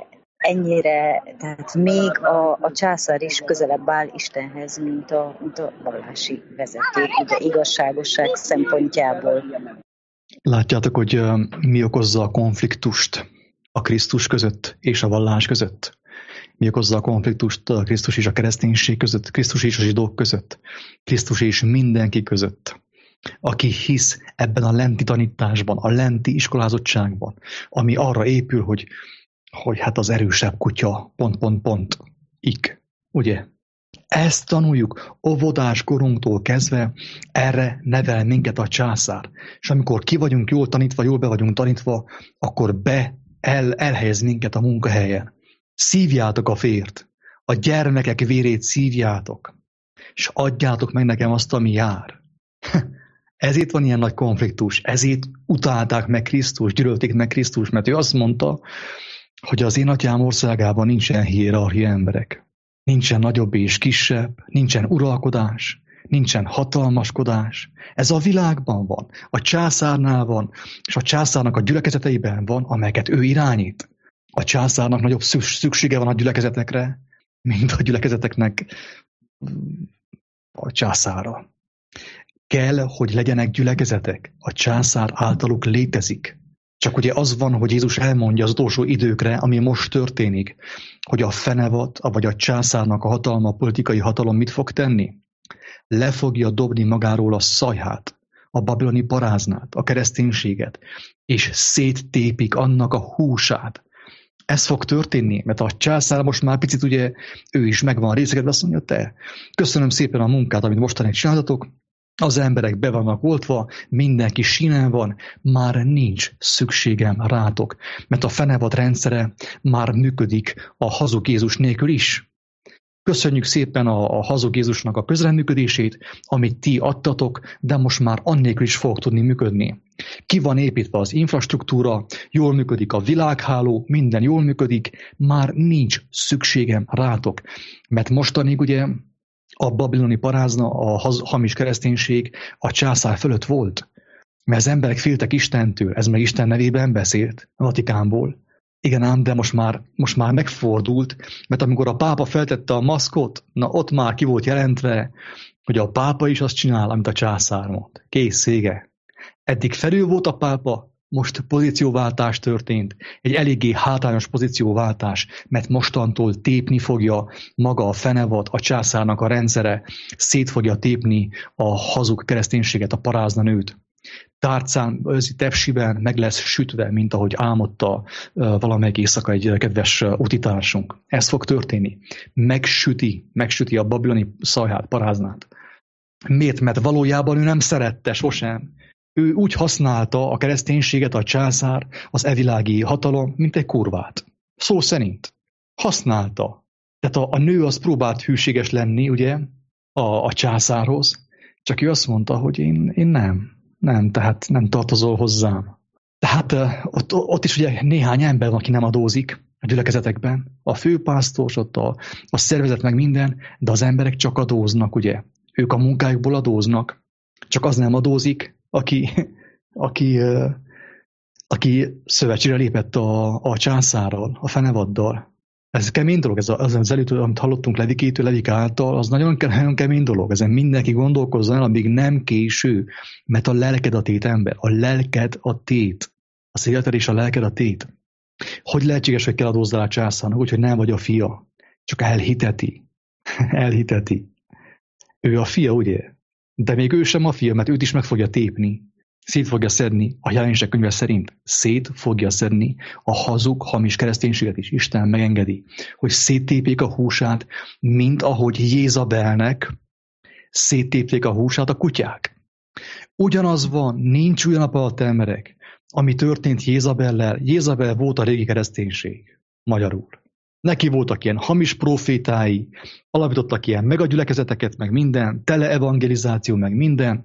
Ennyire, tehát még a, a császár is közelebb áll Istenhez, mint a, mint a vallási vezető, ugye igazságosság szempontjából. Látjátok, hogy uh, mi okozza a konfliktust a Krisztus között és a vallás között? Mi okozza a konfliktust a Krisztus és a kereszténység között, Krisztus és a zsidók között, Krisztus és mindenki között? Aki hisz ebben a lenti tanításban, a lenti iskolázottságban, ami arra épül, hogy hogy hát az erősebb kutya, pont, pont, pont, ik, ugye? Ezt tanuljuk óvodás korunktól kezdve, erre nevel minket a császár. És amikor ki vagyunk jól tanítva, jól be vagyunk tanítva, akkor be, el, elhelyez minket a munkahelyen. Szívjátok a vért, a gyermekek vérét szívjátok, és adjátok meg nekem azt, ami jár. Ezért van ilyen nagy konfliktus, ezért utálták meg Krisztus, gyűlölték meg Krisztus, mert ő azt mondta, hogy az én atyám országában nincsen hierarchia, emberek. Nincsen nagyobb és kisebb, nincsen uralkodás, nincsen hatalmaskodás. Ez a világban van, a császárnál van, és a császárnak a gyülekezeteiben van, amelyeket ő irányít. A császárnak nagyobb szüksége van a gyülekezetekre, mint a gyülekezeteknek a császára. Kell, hogy legyenek gyülekezetek. A császár általuk létezik. Csak ugye az van, hogy Jézus elmondja az utolsó időkre, ami most történik, hogy a fenevad, vagy a császárnak a hatalma, a politikai hatalom mit fog tenni? Le fogja dobni magáról a szajhát, a babiloni paráznát, a kereszténységet, és széttépik annak a húsát. Ez fog történni, mert a császár most már picit ugye ő is megvan részekedve, azt mondja, te, köszönöm szépen a munkát, amit mostanig csináltatok, az emberek be vannak oltva, mindenki sínen van, már nincs szükségem rátok, mert a fenevad rendszere már működik a hazug Jézus nélkül is. Köszönjük szépen a, a hazug Jézusnak a közreműködését, amit ti adtatok, de most már annélkül is fog tudni működni. Ki van építve az infrastruktúra, jól működik a világháló, minden jól működik, már nincs szükségem rátok. Mert mostanig ugye a babiloni parázna, a hamis kereszténység a császár fölött volt. Mert az emberek féltek Istentől, ez meg Isten nevében beszélt, a Vatikánból. Igen ám, de most már, most már megfordult, mert amikor a pápa feltette a maszkot, na ott már ki volt jelentve, hogy a pápa is azt csinál, amit a császár mond. Kész, vége. Eddig felül volt a pápa, most pozícióváltás történt, egy eléggé hátrányos pozícióváltás, mert mostantól tépni fogja maga a fenevad, a császárnak a rendszere, szét fogja tépni a hazug kereszténységet, a parázna nőt. Tárcán, őzi tepsiben meg lesz sütve, mint ahogy álmodta valamelyik éjszaka egy kedves utitársunk. Ez fog történni. Megsüti, megsüti a babiloni szajhát, paráznát. Miért? Mert valójában ő nem szerette sosem. Ő úgy használta a kereszténységet, a császár, az evilági hatalom, mint egy kurvát. Szó szerint. Használta. Tehát a, a nő az próbált hűséges lenni, ugye, a, a császárhoz, csak ő azt mondta, hogy én, én nem. Nem, tehát nem tartozol hozzám. Tehát ott, ott is ugye néhány ember van, aki nem adózik a gyülekezetekben. A főpásztor, ott a, a szervezet meg minden, de az emberek csak adóznak, ugye. Ők a munkájukból adóznak. Csak az nem adózik, aki, aki, aki szövetségre lépett a, a császárral, a fenevaddal. Ez kemény dolog, ez az, az előtt, amit hallottunk Levikétől, Levik által, az nagyon, nagyon kemény dolog. Ezen mindenki gondolkozzon el, amíg nem késő, mert a lelked a tét ember, a lelked a tét. A széleted és a lelked a tét. Hogy lehetséges, hogy kell adózzál a császárnak, úgyhogy nem vagy a fia, csak elhiteti. elhiteti. Ő a fia, ugye? De még ő sem a fia, mert őt is meg fogja tépni. Szét fogja szedni, a Jelenések könyve szerint szét fogja szedni a hazug, hamis kereszténységet is. Isten megengedi, hogy széttépjék a húsát, mint ahogy Jézabelnek széttépték a húsát a kutyák. Ugyanaz van, nincs olyan nap alatt emberek, ami történt Jézabellel. Jézabel volt a régi kereszténység, magyarul. Neki voltak ilyen hamis profétái, alapítottak ilyen megagyülekezeteket, meg minden, tele evangelizáció, meg minden,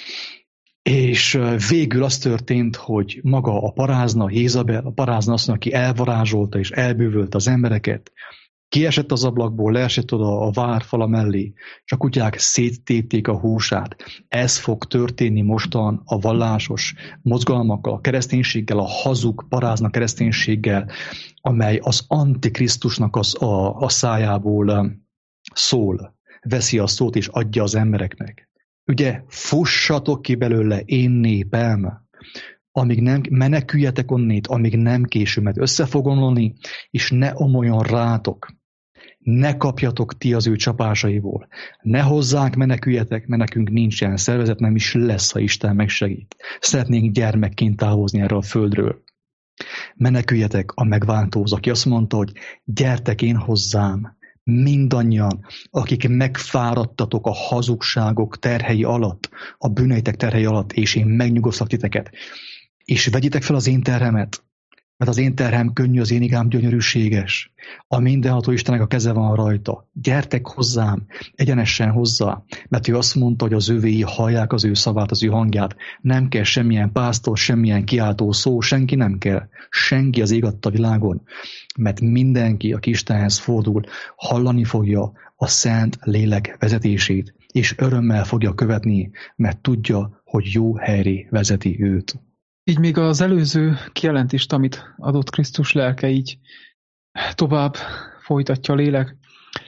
és végül az történt, hogy maga a parázna, Jézabel, a parázna azt mondja, aki elvarázsolta és elbűvölt az embereket, kiesett az ablakból, leesett oda a várfala mellé, és a kutyák széttépték a húsát. Ez fog történni mostan a vallásos mozgalmakkal, a kereszténységgel, a hazug parázna kereszténységgel, amely az Antikrisztusnak az a, a szájából szól, veszi a szót és adja az embereknek. Ugye, fussatok ki belőle, én népem, amíg nem, meneküljetek onnét, amíg nem késő, mert össze fog omlani, és ne omoljon rátok. Ne kapjatok ti az ő csapásaiból. Ne hozzánk meneküljetek, mert nekünk nincsen szervezet, nem is lesz, ha Isten megsegít. Szeretnénk gyermekként távozni erről a földről. Meneküljetek a megváltóhoz, aki azt mondta, hogy gyertek én hozzám, mindannyian, akik megfáradtatok a hazugságok terhei alatt, a bűneitek terhei alatt, és én megnyugosztak titeket. És vegyitek fel az én terhemet, mert az én terhem könnyű, az én igám gyönyörűséges. A mindenható Istennek a keze van rajta. Gyertek hozzám, egyenesen hozzá, mert ő azt mondta, hogy az övéi hallják az ő szavát, az ő hangját. Nem kell semmilyen pásztor, semmilyen kiáltó szó, senki nem kell. Senki az ég adta világon, mert mindenki, aki Istenhez fordul, hallani fogja a Szent Lélek vezetését, és örömmel fogja követni, mert tudja, hogy jó helyre vezeti őt. Így még az előző kijelentést, amit adott Krisztus lelke, így tovább folytatja a lélek.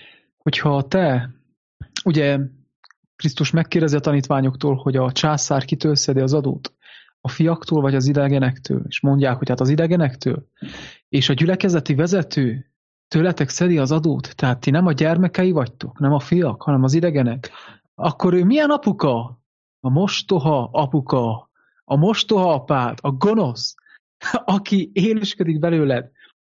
hogyha te, ugye Krisztus megkérdezi a tanítványoktól, hogy a császár kitől szedi az adót, a fiaktól vagy az idegenektől, és mondják, hogy hát az idegenektől, és a gyülekezeti vezető tőletek szedi az adót, tehát ti nem a gyermekei vagytok, nem a fiak, hanem az idegenek, akkor ő milyen apuka? A mostoha apuka, a mostoha apád, a gonosz, aki élősködik belőled,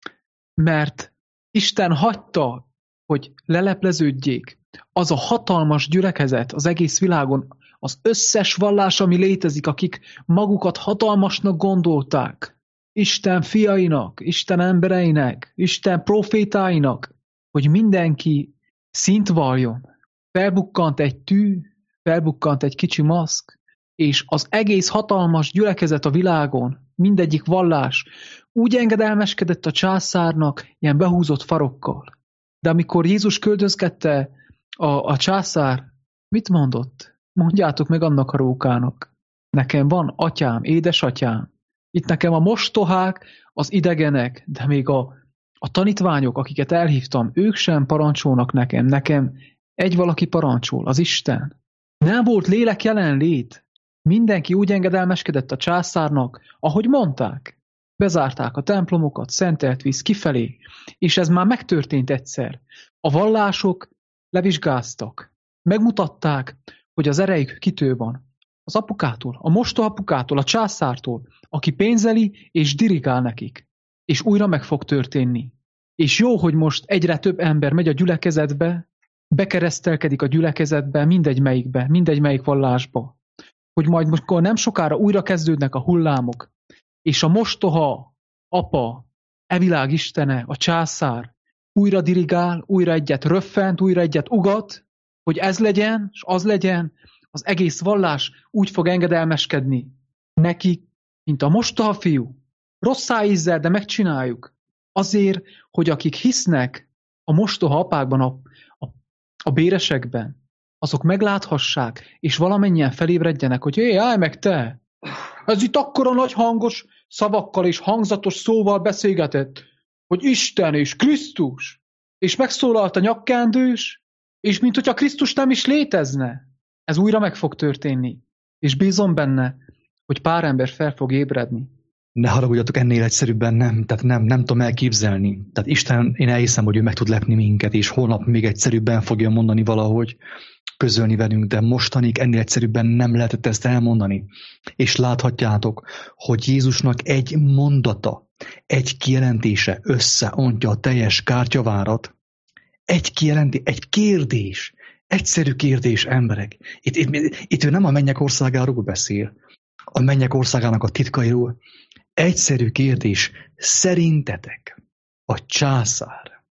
mert Isten hagyta, hogy lelepleződjék az a hatalmas gyülekezet az egész világon, az összes vallás, ami létezik, akik magukat hatalmasnak gondolták, Isten fiainak, Isten embereinek, Isten profétáinak, hogy mindenki szint valljon. Felbukkant egy tű, felbukkant egy kicsi maszk, és az egész hatalmas gyülekezet a világon, mindegyik vallás úgy engedelmeskedett a császárnak ilyen behúzott farokkal. De amikor Jézus küldözgette a, a császár, mit mondott? Mondjátok meg annak a rókának. Nekem van atyám, édesatyám. Itt nekem a mostohák, az idegenek, de még a, a tanítványok, akiket elhívtam, ők sem parancsolnak nekem. Nekem egy valaki parancsol, az Isten. Nem volt lélek jelenlét. Mindenki úgy engedelmeskedett a császárnak, ahogy mondták. Bezárták a templomokat, szentelt víz kifelé, és ez már megtörtént egyszer. A vallások levizsgáztak. Megmutatták, hogy az erejük kitől van. Az apukától, a mostoha apukától, a császártól, aki pénzeli és dirigál nekik. És újra meg fog történni. És jó, hogy most egyre több ember megy a gyülekezetbe, bekeresztelkedik a gyülekezetbe, mindegy melyikbe, mindegy melyik vallásba. Hogy majd most nem sokára újra kezdődnek a hullámok, és a mostoha apa, e világ istene, a császár újra dirigál, újra egyet röffent, újra egyet ugat, hogy ez legyen, és az legyen, az egész vallás úgy fog engedelmeskedni neki, mint a mostoha fiú. Rosszá ízzel, de megcsináljuk. Azért, hogy akik hisznek a mostoha apákban, a, a, a béresekben, azok megláthassák, és valamennyien felébredjenek, hogy hé, állj meg te! Ez itt akkora nagy hangos szavakkal és hangzatos szóval beszélgetett, hogy Isten és Krisztus, és megszólalt a nyakkendős, és mint hogyha Krisztus nem is létezne. Ez újra meg fog történni, és bízom benne, hogy pár ember fel fog ébredni. Ne haragudjatok, ennél egyszerűbben nem, tehát nem, nem tudom elképzelni. Tehát Isten, én elhiszem, hogy ő meg tud lepni minket, és holnap még egyszerűbben fogja mondani valahogy, közölni velünk, de mostanig ennél egyszerűbben nem lehetett ezt elmondani. És láthatjátok, hogy Jézusnak egy mondata, egy kijelentése összeontja a teljes kártyavárat. Egy kijelenti, egy kérdés, egyszerű kérdés, emberek. Itt, itt, itt ő nem a mennyek országáról beszél, a mennyek országának a titkairól. Egyszerű kérdés, szerintetek a császár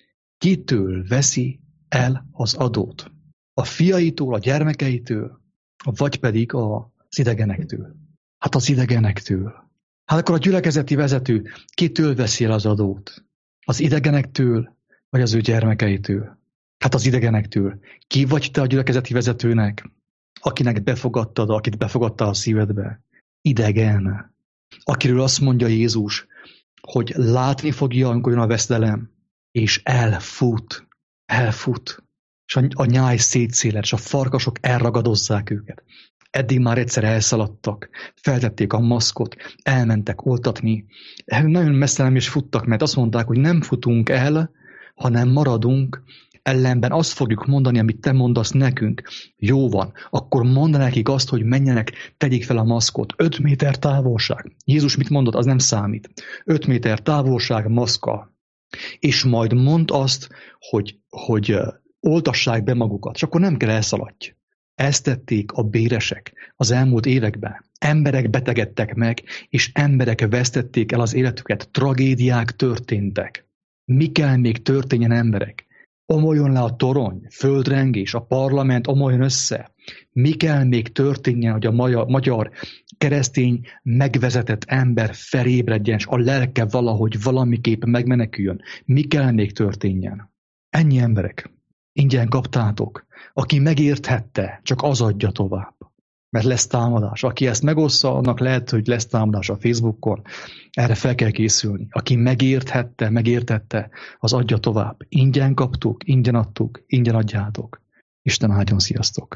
kitől veszi el az adót? A fiaitól, a gyermekeitől, vagy pedig az idegenektől? Hát az idegenektől. Hát akkor a gyülekezeti vezető kitől veszi el az adót? Az idegenektől, vagy az ő gyermekeitől? Hát az idegenektől. Ki vagy te a gyülekezeti vezetőnek, akinek befogadtad, akit befogadtál a szívedbe? Idegen. Akiről azt mondja Jézus, hogy látni fogja, amikor jön a veszedelem, és elfut. Elfut. És a, a nyáj szétszéled, és a farkasok elragadozzák őket. Eddig már egyszer elszaladtak, feltették a maszkot, elmentek oltatni. Nagyon messze nem is futtak, mert azt mondták, hogy nem futunk el, hanem maradunk, ellenben azt fogjuk mondani, amit te mondasz nekünk. Jó van, akkor mondd nekik azt, hogy menjenek, tegyék fel a maszkot. Öt méter távolság. Jézus mit mondott, az nem számít. Öt méter távolság maszkkal. És majd mondd azt, hogy, hogy oltassák be magukat, és akkor nem kell elszaladj. Ezt tették a béresek az elmúlt években. Emberek betegedtek meg, és emberek vesztették el az életüket. Tragédiák történtek. Mi kell még történjen, emberek? Omoljon le a torony, földrengés, a parlament omoljon össze. Mi kell még történjen, hogy a magyar, magyar keresztény megvezetett ember felébredjen, és a lelke valahogy valamiképp megmeneküljön? Mi kell még történjen? Ennyi, emberek. Ingyen kaptátok. Aki megérthette, csak az adja tovább. mert lesz támadás. Aki ezt megossza, annak lehet, hogy lesz támadás a Facebookon. Erre fel kell készülni. Aki megérthette, megértette, az adja tovább. Ingyen kaptuk, ingyen adtuk, ingyen adjátok. Isten áldjon, sziasztok!